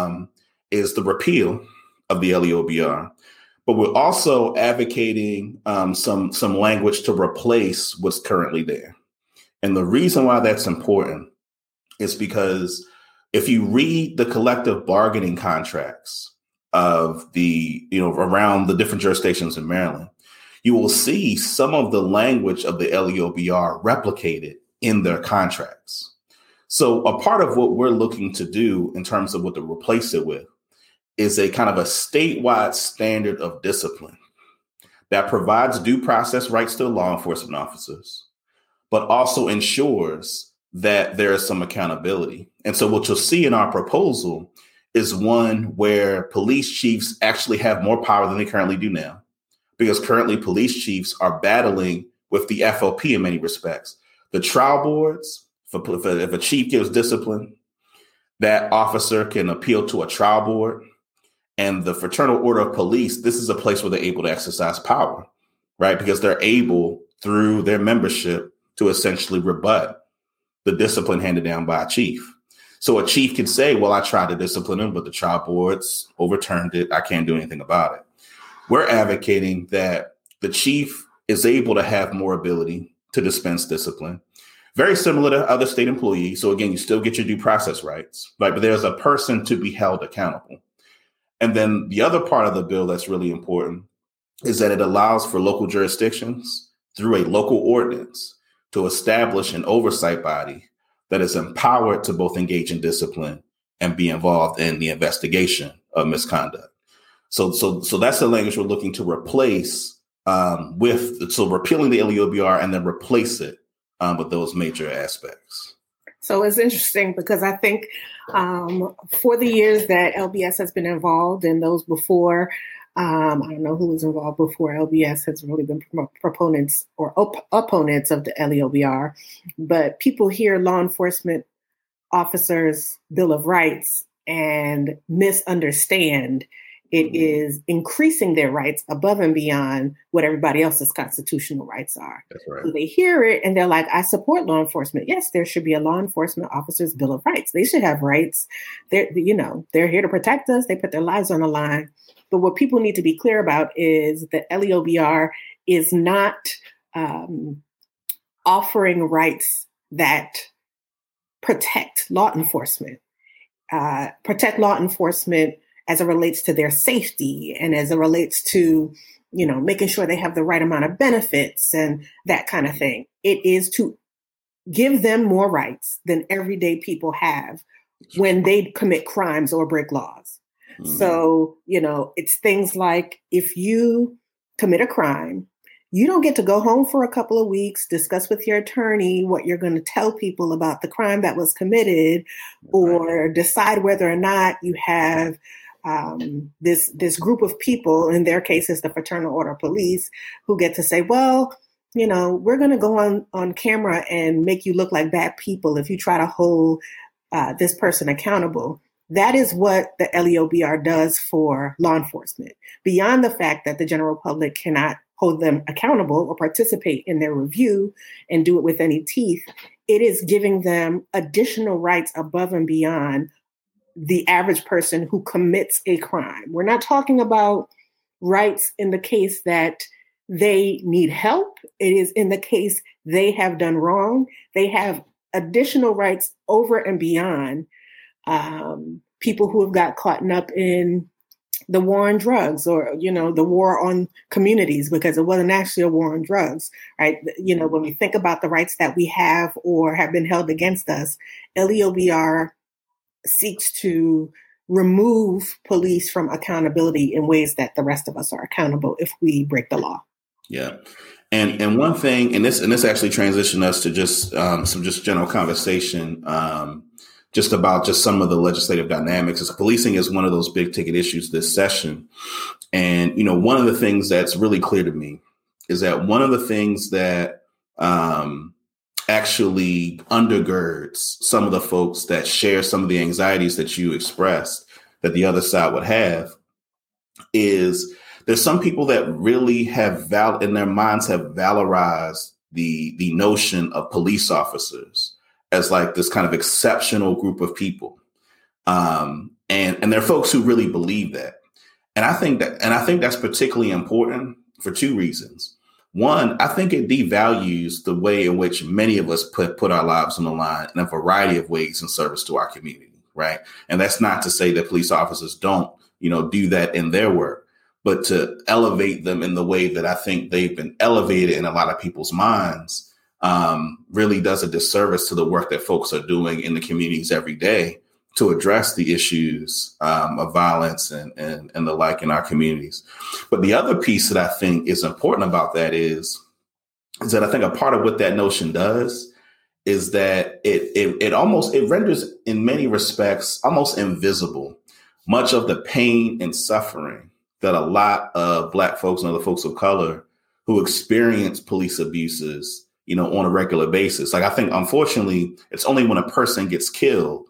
is the repeal of the LEOBR. But we're also advocating some language to replace what's currently there. And the reason why that's important is because if you read the collective bargaining contracts of around the different jurisdictions in Maryland, you will see some of the language of the LEOBR replicated in their contracts. So a part of what we're looking to do in terms of what to replace it with is a kind of a statewide standard of discipline that provides due process rights to law enforcement officers, but also ensures that there is some accountability. And so what you'll see in our proposal is one where police chiefs actually have more power than they currently do now, because currently police chiefs are battling with the FOP in many respects. The trial boards, if a chief gives discipline, that officer can appeal to a trial board. And the Fraternal Order of Police, this is a place where they're able to exercise power, right? Because they're able, through their membership, to essentially rebut the discipline handed down by a chief. So a chief can say, well, I tried to discipline him, but the trial boards overturned it. I can't do anything about it. We're advocating that the chief is able to have more ability to dispense discipline, very similar to other state employees. So again, you still get your due process rights, right? But there's a person to be held accountable. And then the other part of the bill that's really important is that it allows for local jurisdictions through a local ordinance to establish an oversight body that is empowered to both engage in discipline and be involved in the investigation of misconduct. So that's the language we're looking to replace so repealing the LEOBR and then replace it with those major aspects.
So it's interesting because I think for the years that LBS has been involved and those before, I don't know who was involved before LBS has really been proponents or opponents of the LEOBR, but people hear law enforcement officers' Bill of Rights and misunderstand it is increasing their rights above and beyond what everybody else's constitutional rights are.
That's right.
So they hear it and they're like, I support law enforcement. Yes, there should be a law enforcement officer's Bill of Rights. They should have rights. They're here to protect us. They put their lives on the line. But what people need to be clear about is that LEOBR is not offering rights that protect law enforcement as it relates to their safety and as it relates to, making sure they have the right amount of benefits and that kind of thing. It is to give them more rights than everyday people have when they commit crimes or break laws. Mm-hmm. So, it's things like if you commit a crime, you don't get to go home for a couple of weeks, discuss with your attorney what you're going to tell people about the crime that was committed, or decide whether or not you have this group of people, in their case, it's the Fraternal Order of Police, who get to say, well, we're going to go on camera and make you look like bad people if you try to hold this person accountable. That is what the LEOBR does for law enforcement. Beyond the fact that the general public cannot hold them accountable or participate in their review and do it with any teeth, it is giving them additional rights above and beyond the average person who commits a crime. We're not talking about rights in the case that they need help. It is in the case they have done wrong. They have additional rights over and beyond people who have got caught up in the war on drugs or, the war on communities, because it wasn't actually a war on drugs, right? When we think about the rights that we have or have been held against us, LEOBR seeks to remove police from accountability in ways that the rest of us are accountable if we break the law.
Yeah. And one thing, and this actually transitioned us to just some general conversation, just about just some of the legislative dynamics. Is policing is one of those big ticket issues this session. And, one of the things that's really clear to me is that one of the things that actually undergirds some of the folks that share some of the anxieties that you expressed that the other side would have is there's some people that really have in their minds have valorized the notion of police officers as like this kind of exceptional group of people. And there are folks who really believe that. And I think that's particularly important for two reasons. One, I think it devalues the way in which many of us put our lives on the line in a variety of ways in service to our community, right? And that's not to say that police officers don't, do that in their work, but to elevate them in the way that I think they've been elevated in a lot of people's minds really does a disservice to the work that folks are doing in the communities every day to address the issues of violence and the like in our communities. But the other piece that I think is important about that is that I think a part of what that notion does is that it renders in many respects almost invisible much of the pain and suffering that a lot of Black folks and other folks of color who experience police abuses, on a regular basis. Like, I think, unfortunately, it's only when a person gets killed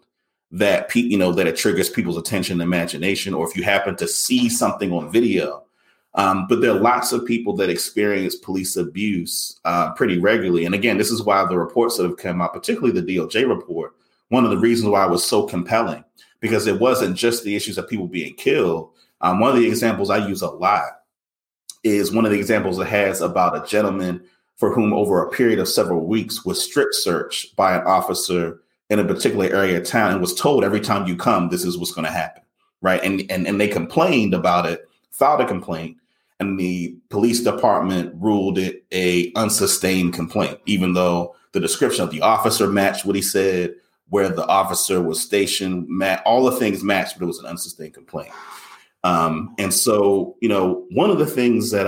that that it triggers people's attention and imagination, or if you happen to see something on video. But there are lots of people that experience police abuse pretty regularly. And again, this is why the reports that have come out, particularly the DOJ report, one of the reasons why it was so compelling, because it wasn't just the issues of people being killed. One of the examples I use a lot is one of the examples it has about a gentleman for whom over a period of several weeks was strip searched by an officer in a particular area of town and was told, every time you come, this is what's going to happen. Right. And they complained about it, filed a complaint, and the police department ruled it a unsustained complaint, even though the description of the officer matched what he said, where the officer was stationed, all the things matched, but it was an unsustained complaint. And so, one of the things that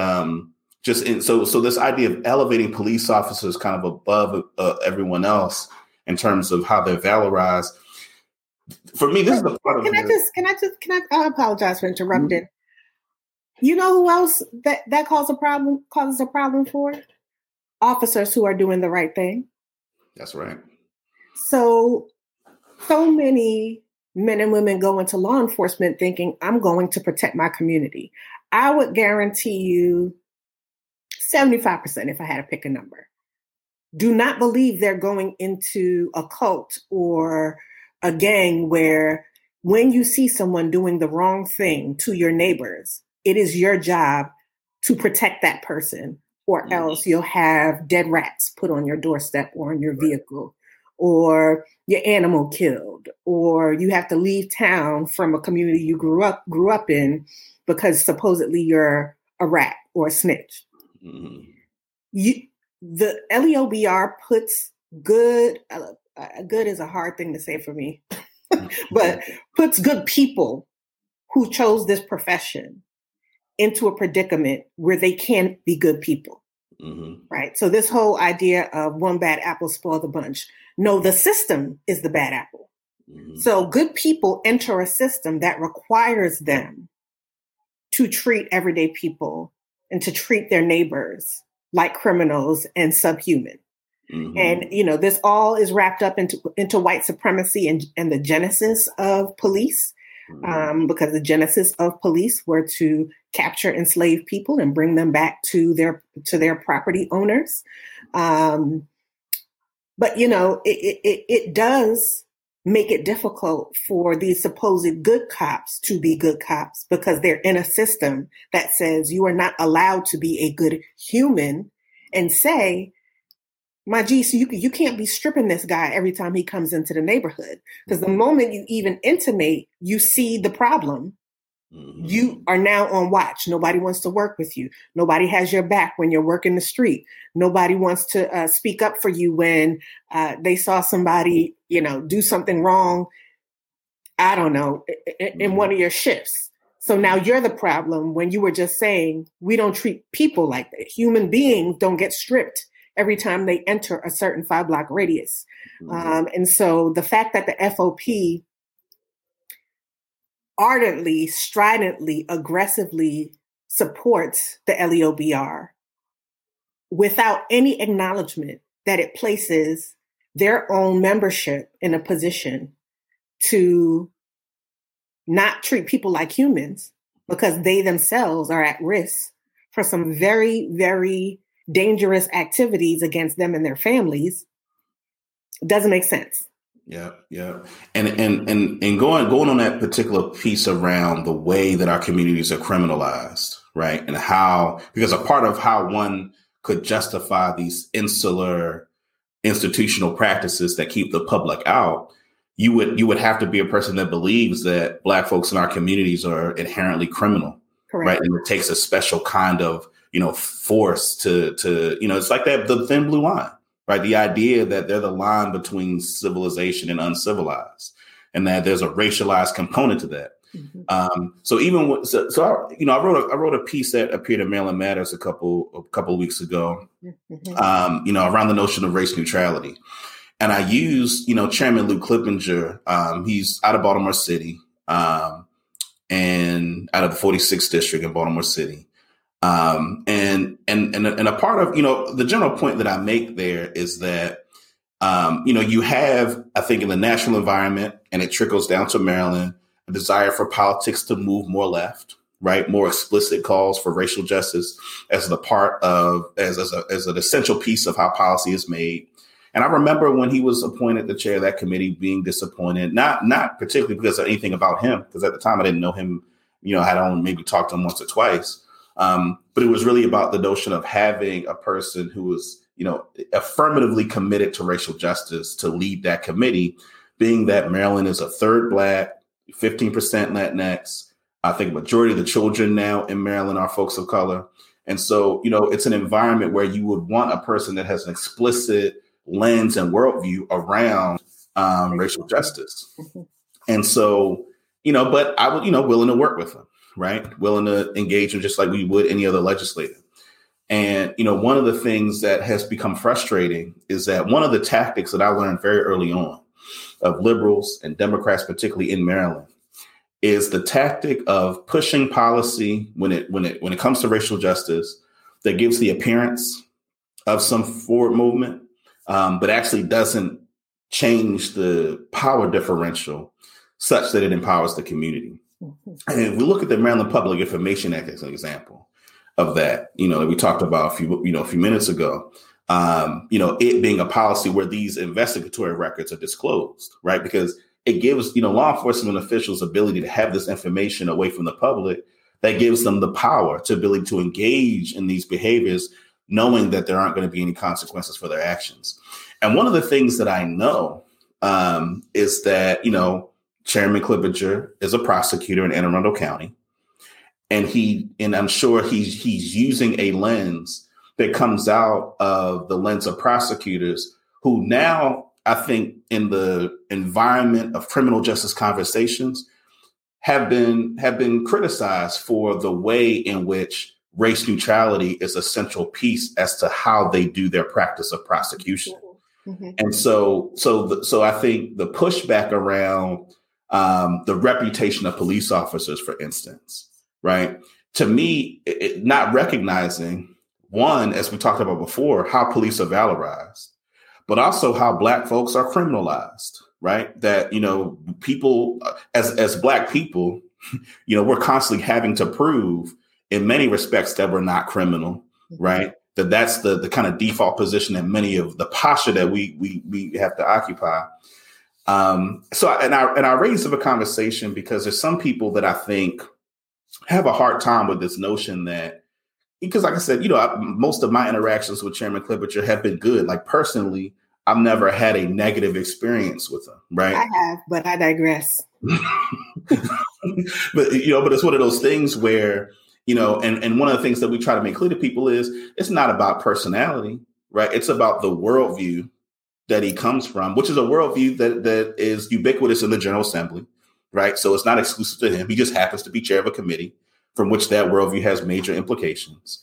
so this idea of elevating police officers kind of above everyone else in terms of how they're valorized. For me, this is the part of
I apologize for interrupting. Mm-hmm. You know who else that causes a problem for? Officers who are doing the right thing.
That's right.
So many men and women go into law enforcement thinking, I'm going to protect my community. I would guarantee you 75%, if I had to pick a number, do not believe they're going into a cult or a gang where when you see someone doing the wrong thing to your neighbors, it is your job to protect that person, or else you'll have dead rats put on your doorstep or on your vehicle, or your animal killed, or you have to leave town from a community you grew up in because supposedly you're a rat or a snitch. Mm-hmm. The LEOBR puts good is a hard thing to say for me, but puts good people who chose this profession into a predicament where they can't be good people. Mm-hmm. Right. So this whole idea of one bad apple spoil the bunch. No, the system is the bad apple. Mm-hmm. So good people enter a system that requires them to treat everyday people and to treat their neighbors like criminals and subhuman. Mm-hmm. And, this all is wrapped up into white supremacy and the genesis of police. Mm-hmm. Because the genesis of police were to capture enslaved people and bring them back to their property owners. But, it does make it difficult for these supposed good cops to be good cops because they're in a system that says you are not allowed to be a good human and say, my G, so you can't be stripping this guy every time he comes into the neighborhood. Because the moment you even intimate, you see the problem. Mm-hmm. You are now on watch. Nobody wants to work with you. Nobody has your back when you're working the street. Nobody wants to speak up for you when they saw somebody, do something wrong, I don't know, in one of your shifts. So now you're the problem when you were just saying, we don't treat people like that. Human beings don't get stripped every time they enter a certain 5-block radius. Mm-hmm. And so the fact that the FOP ardently, stridently, aggressively supports the LEOBR without any acknowledgement that it places their own membership in a position to not treat people like humans because they themselves are at risk for some very, very dangerous activities against them and their families, doesn't make sense.
Yeah. And going on that particular piece around the way that our communities are criminalized, right? And how, because a part of how one could justify these insular institutional practices that keep the public out, you would have to be a person that believes that Black folks in our communities are inherently criminal. Correct. Right? And it takes a special kind of, force to it's like that, the thin blue line. Right. The idea that they're the line between civilization and uncivilized, and that there's a racialized component to that. Mm-hmm. I wrote a piece that appeared in Maryland Matters a couple of weeks ago, mm-hmm. Around the notion of race neutrality. And I used, Chairman Lou Clippinger. He's out of Baltimore City and out of the 46th district in Baltimore City. And a part of, the general point that I make there is that You have, I think, in the national environment, and it trickles down to Maryland, a desire for politics to move more left, right? More explicit calls for racial justice as an essential piece of how policy is made. And I remember when he was appointed the chair of that committee being disappointed, not particularly because of anything about him, because at the time I didn't know him, I had only maybe talked to him once or twice. But it was really about the notion of having a person who was, affirmatively committed to racial justice to lead that committee, being that Maryland is a third Black, 15% Latinx. I think a majority of the children now in Maryland are folks of color. And so, it's an environment where you would want a person that has an explicit lens and worldview around racial justice. And so, but I would, willing to work with them, right? Willing to engage them just like we would any other legislator. And, one of the things that has become frustrating is that one of the tactics that I learned very early on of liberals and Democrats, particularly in Maryland, is the tactic of pushing policy when it comes to racial justice that gives the appearance of some forward movement, but actually doesn't change the power differential such that it empowers the community. And if we look at the Maryland Public Information Act as an example of that, that we talked about a few minutes ago, it being a policy where these investigatory records are disclosed, right? Because it gives, law enforcement officials ability to have this information away from the public that gives them the power to ability to engage in these behaviors, knowing that there aren't going to be any consequences for their actions. And one of the things that I know is that, Chairman Clippinger is a prosecutor in Anne Arundel County. And I'm sure he's using a lens that comes out of the lens of prosecutors who now, I think, in the environment of criminal justice conversations have been criticized for the way in which race neutrality is a central piece as to how they do their practice of prosecution. Mm-hmm. And so I think the pushback around the reputation of police officers, for instance, right? To me, not recognizing, one, as we talked about before, how police are valorized, but also how Black folks are criminalized, right? That, people as Black people, we're constantly having to prove in many respects that we're not criminal, right? That's the kind of default position that many of the posture that we have to occupy. So I raised a conversation because there's some people that I think have a hard time with this notion that, because like I said, most of my interactions with Chairman Clippinger have been good. Like personally, I've never had a negative experience with him, right?
I have, but I digress.
But it's one of those things where, and one of the things that we try to make clear to people is it's not about personality, right? It's about the worldview that he comes from, which is a worldview that is ubiquitous in the General Assembly, right? So it's not exclusive to him. He just happens to be chair of a committee from which that worldview has major implications.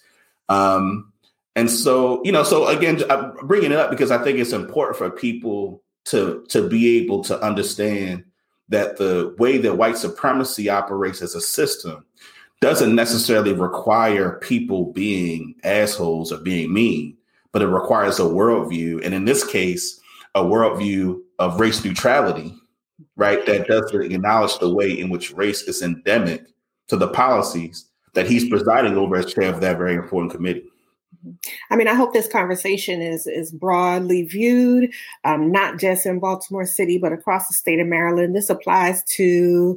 And so, so again, I'm bringing it up because I think it's important for people to be able to understand that the way that white supremacy operates as a system doesn't necessarily require people being assholes or being mean, but it requires a worldview. And in this case, a worldview of race neutrality, right? That doesn't acknowledge the way in which race is endemic to the policies that he's presiding over as chair of that very important committee.
I mean, I hope this conversation is broadly viewed, not just in Baltimore City, but across the state of Maryland. This applies to,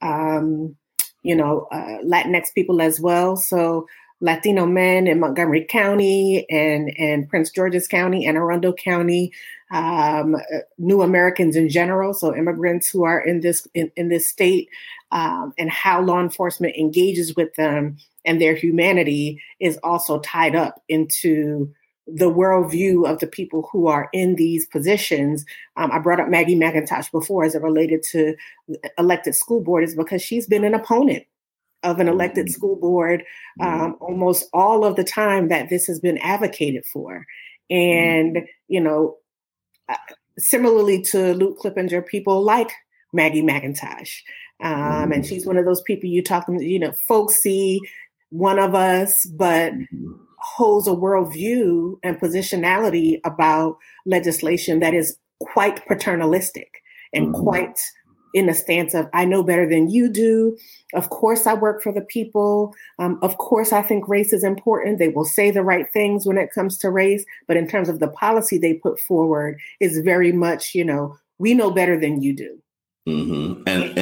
Latinx people as well. So Latino men in Montgomery County and Prince George's County, Anne Arundel County, new Americans in general, so immigrants who are in this state, and how law enforcement engages with them and their humanity is also tied up into the worldview of the people who are in these positions. I brought up Maggie McIntosh before as it related to elected school board, is because she's been an opponent of an elected school board almost all of the time that this has been advocated for. And, similarly to Luke Clippinger, people like Maggie McIntosh. And she's one of those people you talk to, folksy, one of us, but holds a worldview and positionality about legislation that is quite paternalistic and quite in a stance of, I know better than you do. Of course, I work for the people. Of course, I think race is important. They will say the right things when it comes to race. But in terms of the policy they put forward is very much, we know better than you do.
Mm-hmm.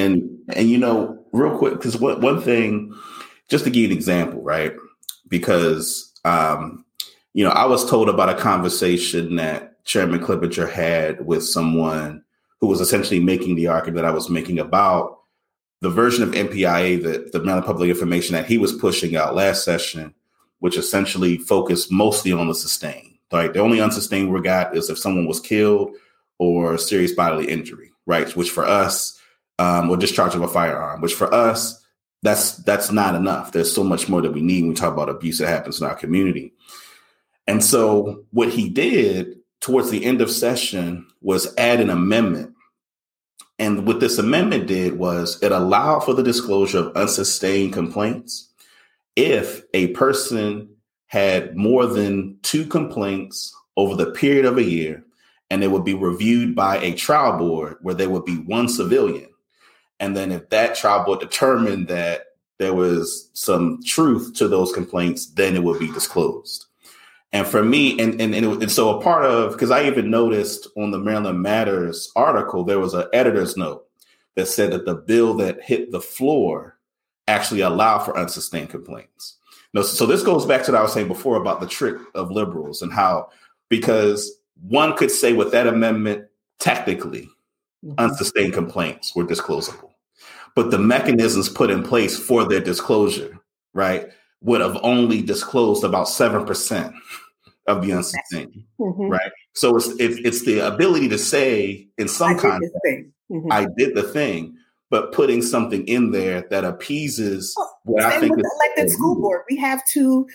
And real quick, because one thing, just to give you an example, right? Because, I was told about a conversation that Chairman Clippinger had with someone who was essentially making the argument that I was making about the version of MPIA, the Maryland Public Information that he was pushing out last session, which essentially focused mostly on the sustained. Right? The only unsustained we got is if someone was killed or serious bodily injury, right? Which for us, or discharge of a firearm, which for us, that's not enough. There's so much more that we need when we talk about abuse that happens in our community. And so what he did towards the end of session was add an amendment. And what this amendment did was it allowed for the disclosure of unsustained complaints if a person had more than 2 complaints over the period of a year, and it would be reviewed by a trial board where there would be 1 civilian. And then if that trial board determined that there was some truth to those complaints, then it would be disclosed. And for me, and so a part of, because I even noticed on the Maryland Matters article, there was an editor's note that said that the bill that hit the floor actually allowed for unsustained complaints. So this goes back to what I was saying before about the trick of liberals and how, because one could say with that amendment, technically, unsustained complaints were disclosable, but the mechanisms put in place for their disclosure, right, would have only disclosed about 7% of the unsustained, right? So it's the ability to say in some context, I did the thing, but putting something in there that appeases what I think is
the elected school board. We have 2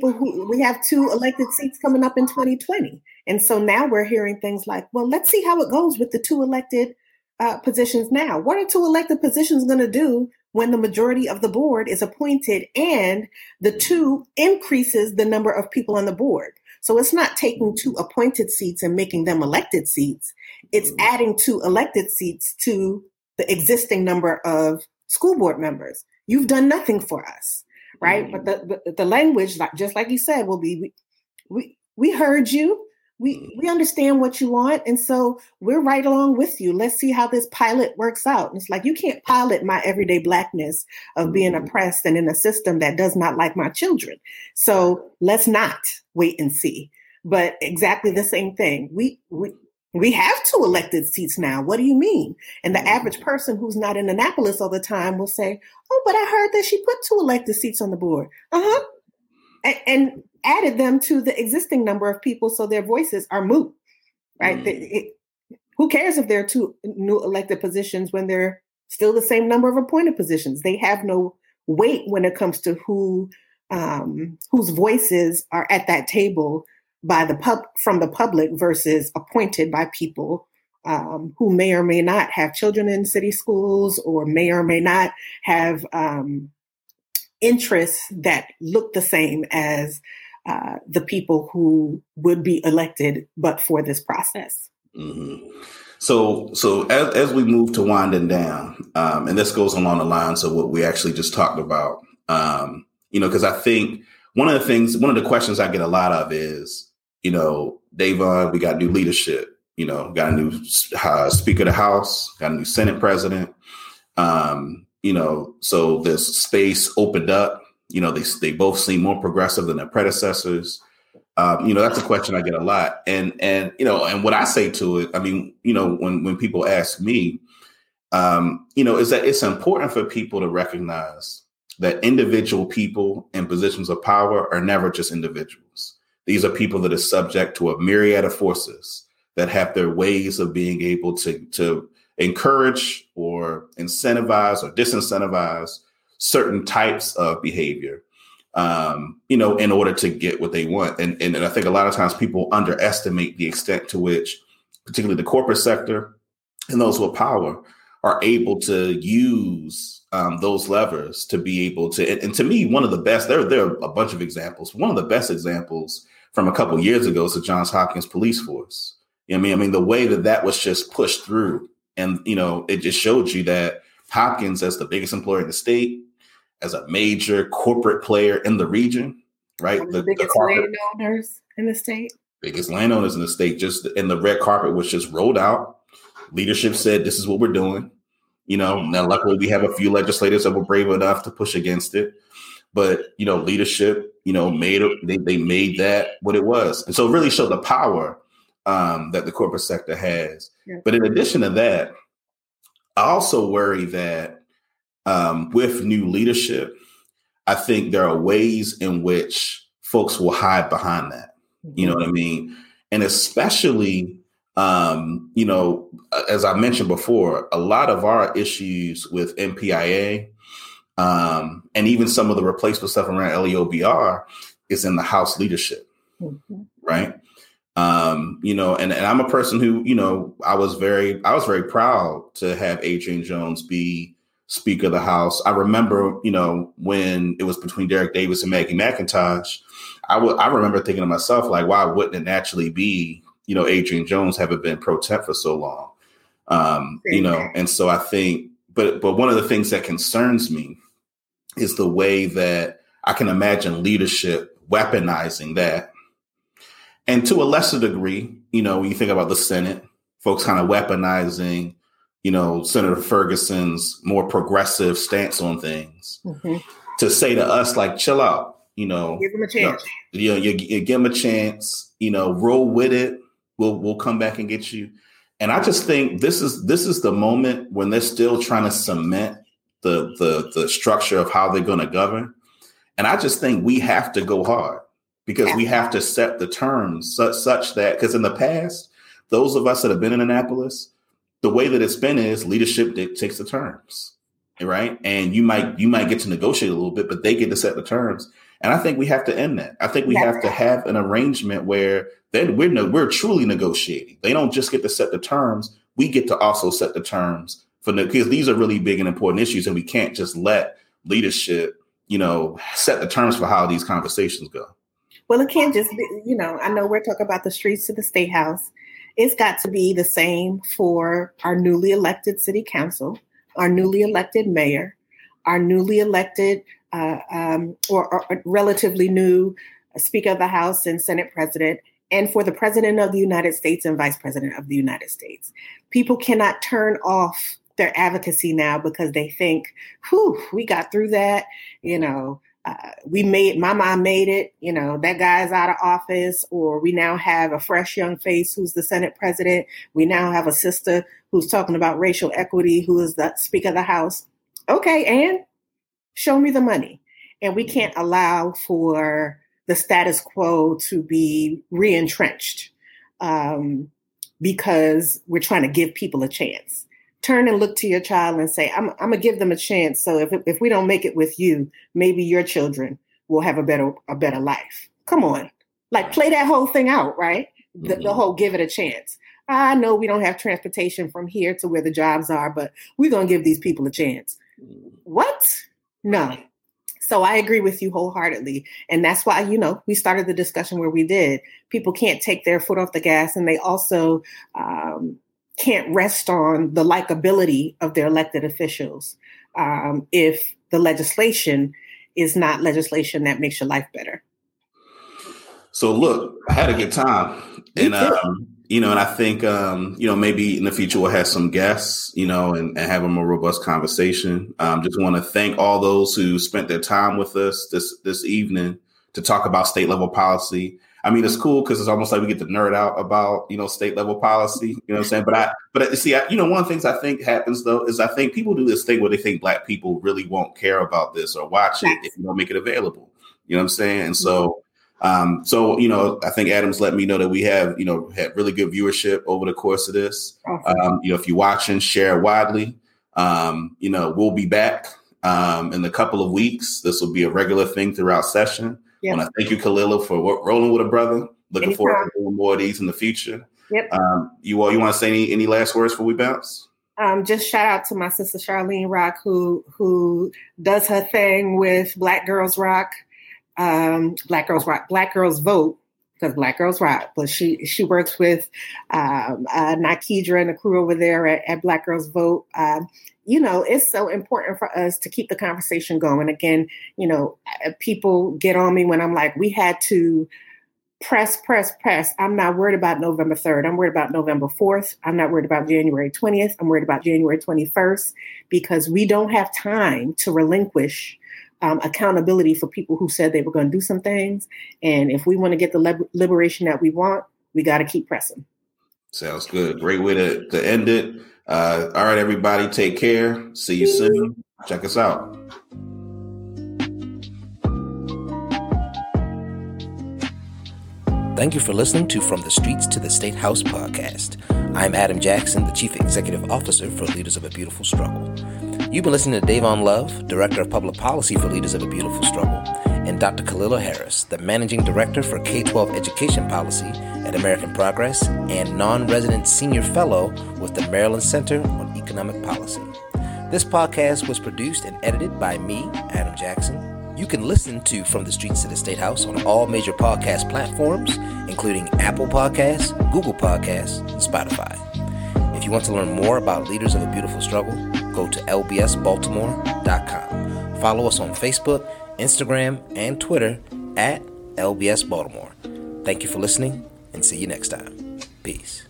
elected seats coming up in 2020. And so now we're hearing things like, well, let's see how it goes with the 2 elected positions now. What are 2 elected positions going to do when the majority of the board is appointed and the 2 increases the number of people on the board? So it's not taking 2 appointed seats and making them elected seats. It's adding 2 elected seats to the existing number of school board members. You've done nothing for us, right? But the language, just like you said, will be, we heard you. We understand what you want. And so we're right along with you. Let's see how this pilot works out. And it's like, you can't pilot my everyday Blackness of being oppressed and in a system that does not like my children. So let's not wait and see. But exactly the same thing. We have 2 elected seats now. What do you mean? And the average person who's not in Annapolis all the time will say, oh, but I heard that she put 2 elected seats on the board. And added them to the existing number of people, so their voices are moot, right? Who cares if there are 2 new elected positions when they're still the same number of appointed positions? They have no weight when it comes to whose voices are at that table from the public versus appointed by people who may or may not have children in city schools or may or may not have interests that look the same as the people who would be elected, but for this process.
Mm-hmm. So as we move to winding down, and this goes along the lines of what we actually just talked about, because I think one of the questions I get a lot of is, Davon, we got new leadership, got a new Speaker of the House, got a new Senate president. So this space opened up, they both seem more progressive than their predecessors. That's a question I get a lot. And what I say to it, when people ask me, is that it's important for people to recognize that individual people in positions of power are never just individuals. These are people that are subject to a myriad of forces that have their ways of being able to encourage or incentivize or disincentivize certain types of behavior, in order to get what they want. And I think a lot of times people underestimate the extent to which, particularly the corporate sector and those with power, are able to use those levers to be able to, and to me, one of the best, there are a bunch of examples. One of the best examples from a couple of years ago is the Johns Hopkins police force. I mean, the way that was just pushed through, and, it just showed you that Hopkins, as the biggest employer in the state, as a major corporate player in the region, right?
The biggest landowners in the state.
Biggest landowners in the state, just in the red carpet was just rolled out. Leadership said, this is what we're doing. Now luckily we have a few legislators that were brave enough to push against it. But, leadership, made it, they made that what it was. And so it really showed the power that the corporate sector has. Yeah. But in addition to that, I also worry that with new leadership, I think there are ways in which folks will hide behind that. You know what I mean? And especially, as I mentioned before, a lot of our issues with MPIA and even some of the replacement stuff around LEOBR is in the House leadership, right? And I'm a person who, I was very proud to have Adrian Jones be Speaker of the House. I remember, when it was between Derek Davis and Maggie McIntosh, I remember thinking to myself, like, why wouldn't it naturally be, Adrian Jones having been pro temp for so long? And so I think, but one of the things that concerns me is the way that I can imagine leadership weaponizing that. And to a lesser degree, when you think about the Senate, folks kind of weaponizing, Senator Ferguson's more progressive stance on things to say to us, like, chill out,
give them a chance.
You give them a chance, roll with it. We'll come back and get you. And I just think this is the moment when they're still trying to cement the structure of how they're going to govern. And I just think we have to go hard because we have to set the terms such that, because in the past, those of us that have been in Annapolis, the way that it's been is leadership dictates the terms, right? And you might get to negotiate a little bit, but they get to set the terms. And I think we have to end that. I think we have to have an arrangement where then we're truly negotiating. They don't just get to set the terms. We get to also set the terms because these are really big and important issues. And we can't just let leadership, set the terms for how these conversations go.
Well, it can't just be, I know we're talking about the streets to the State House. It's got to be the same for our newly elected city council, our newly elected mayor, our newly elected or relatively new Speaker of the House and Senate President, and for the President of the United States and Vice President of the United States. People cannot turn off their advocacy now because they think, we got through that, my mom made it, that guy's out of office, or we now have a fresh young face who's the Senate president. We now have a sister who's talking about racial equity, who is the Speaker of the House. Okay, and show me the money. And we can't allow for the status quo to be re-entrenched because we're trying to give people a chance. Turn and look to your child and say, I'm going to give them a chance. So if we don't make it with you, maybe your children will have a better life. Come on. Like, play that whole thing out, right? The whole give it a chance. I know we don't have transportation from here to where the jobs are, but we're going to give these people a chance. What? No. So I agree with you wholeheartedly. And that's why, we started the discussion where we did. People can't take their foot off the gas, and they also can't rest on the likability of their elected officials if the legislation is not legislation that makes your life better.
So look, I had a good time. And, and I think, maybe in the future we'll have some guests, and have a more robust conversation. Just want to thank all those who spent their time with us this evening to talk about state level policy. I mean, it's cool because it's almost like we get to nerd out about, state level policy, you know what I'm saying? But see, one of the things I think happens, though, is I think people do this thing where they think Black people really won't care about this or watch it if you don't make it available. You know what I'm saying? And so, I think Adam's let me know that we have, had really good viewership over the course of this. If you're watching, share it widely. We'll be back in a couple of weeks. This will be a regular thing throughout session. I want to thank you, Kalila, for rolling with a brother. Looking forward to doing more of these in the future. Yep. You want to say any last words before we bounce?
Just shout out to my sister Charlene Rock, who does her thing with Black Girls Rock, Black Girls Vote, because Black Girls Rock. But she works with Nikedra and the crew over there at Black Girls Vote. It's so important for us to keep the conversation going. Again, people get on me when I'm like, we had to press. I'm not worried about November 3rd. I'm worried about November 4th. I'm not worried about January 20th. I'm worried about January 21st, because we don't have time to relinquish accountability for people who said they were going to do some things. And if we want to get the liberation that we want, we got to keep pressing.
Sounds good. Great way to end it. All right, everybody, take care. See you soon. Check us out.
Thank you for listening to From the Streets to the State House podcast. I'm Adam Jackson, the Chief Executive Officer for Leaders of a Beautiful Struggle. You've been listening to Davon Love, Director of Public Policy for Leaders of a Beautiful Struggle, and Dr. Kalila Harris, the Managing Director for K-12 Education Policy at American Progress and Non-Resident Senior Fellow with the Maryland Center on Economic Policy. This podcast was produced and edited by me, Adam Jackson. You can listen to From the Streets to the State House on all major podcast platforms, including Apple Podcasts, Google Podcasts, and Spotify. If you want to learn more about Leaders of a Beautiful Struggle, go to lbsbaltimore.com. Follow us on Facebook, Instagram, and Twitter at LBS Baltimore. Thank you for listening, and see you next time. Peace.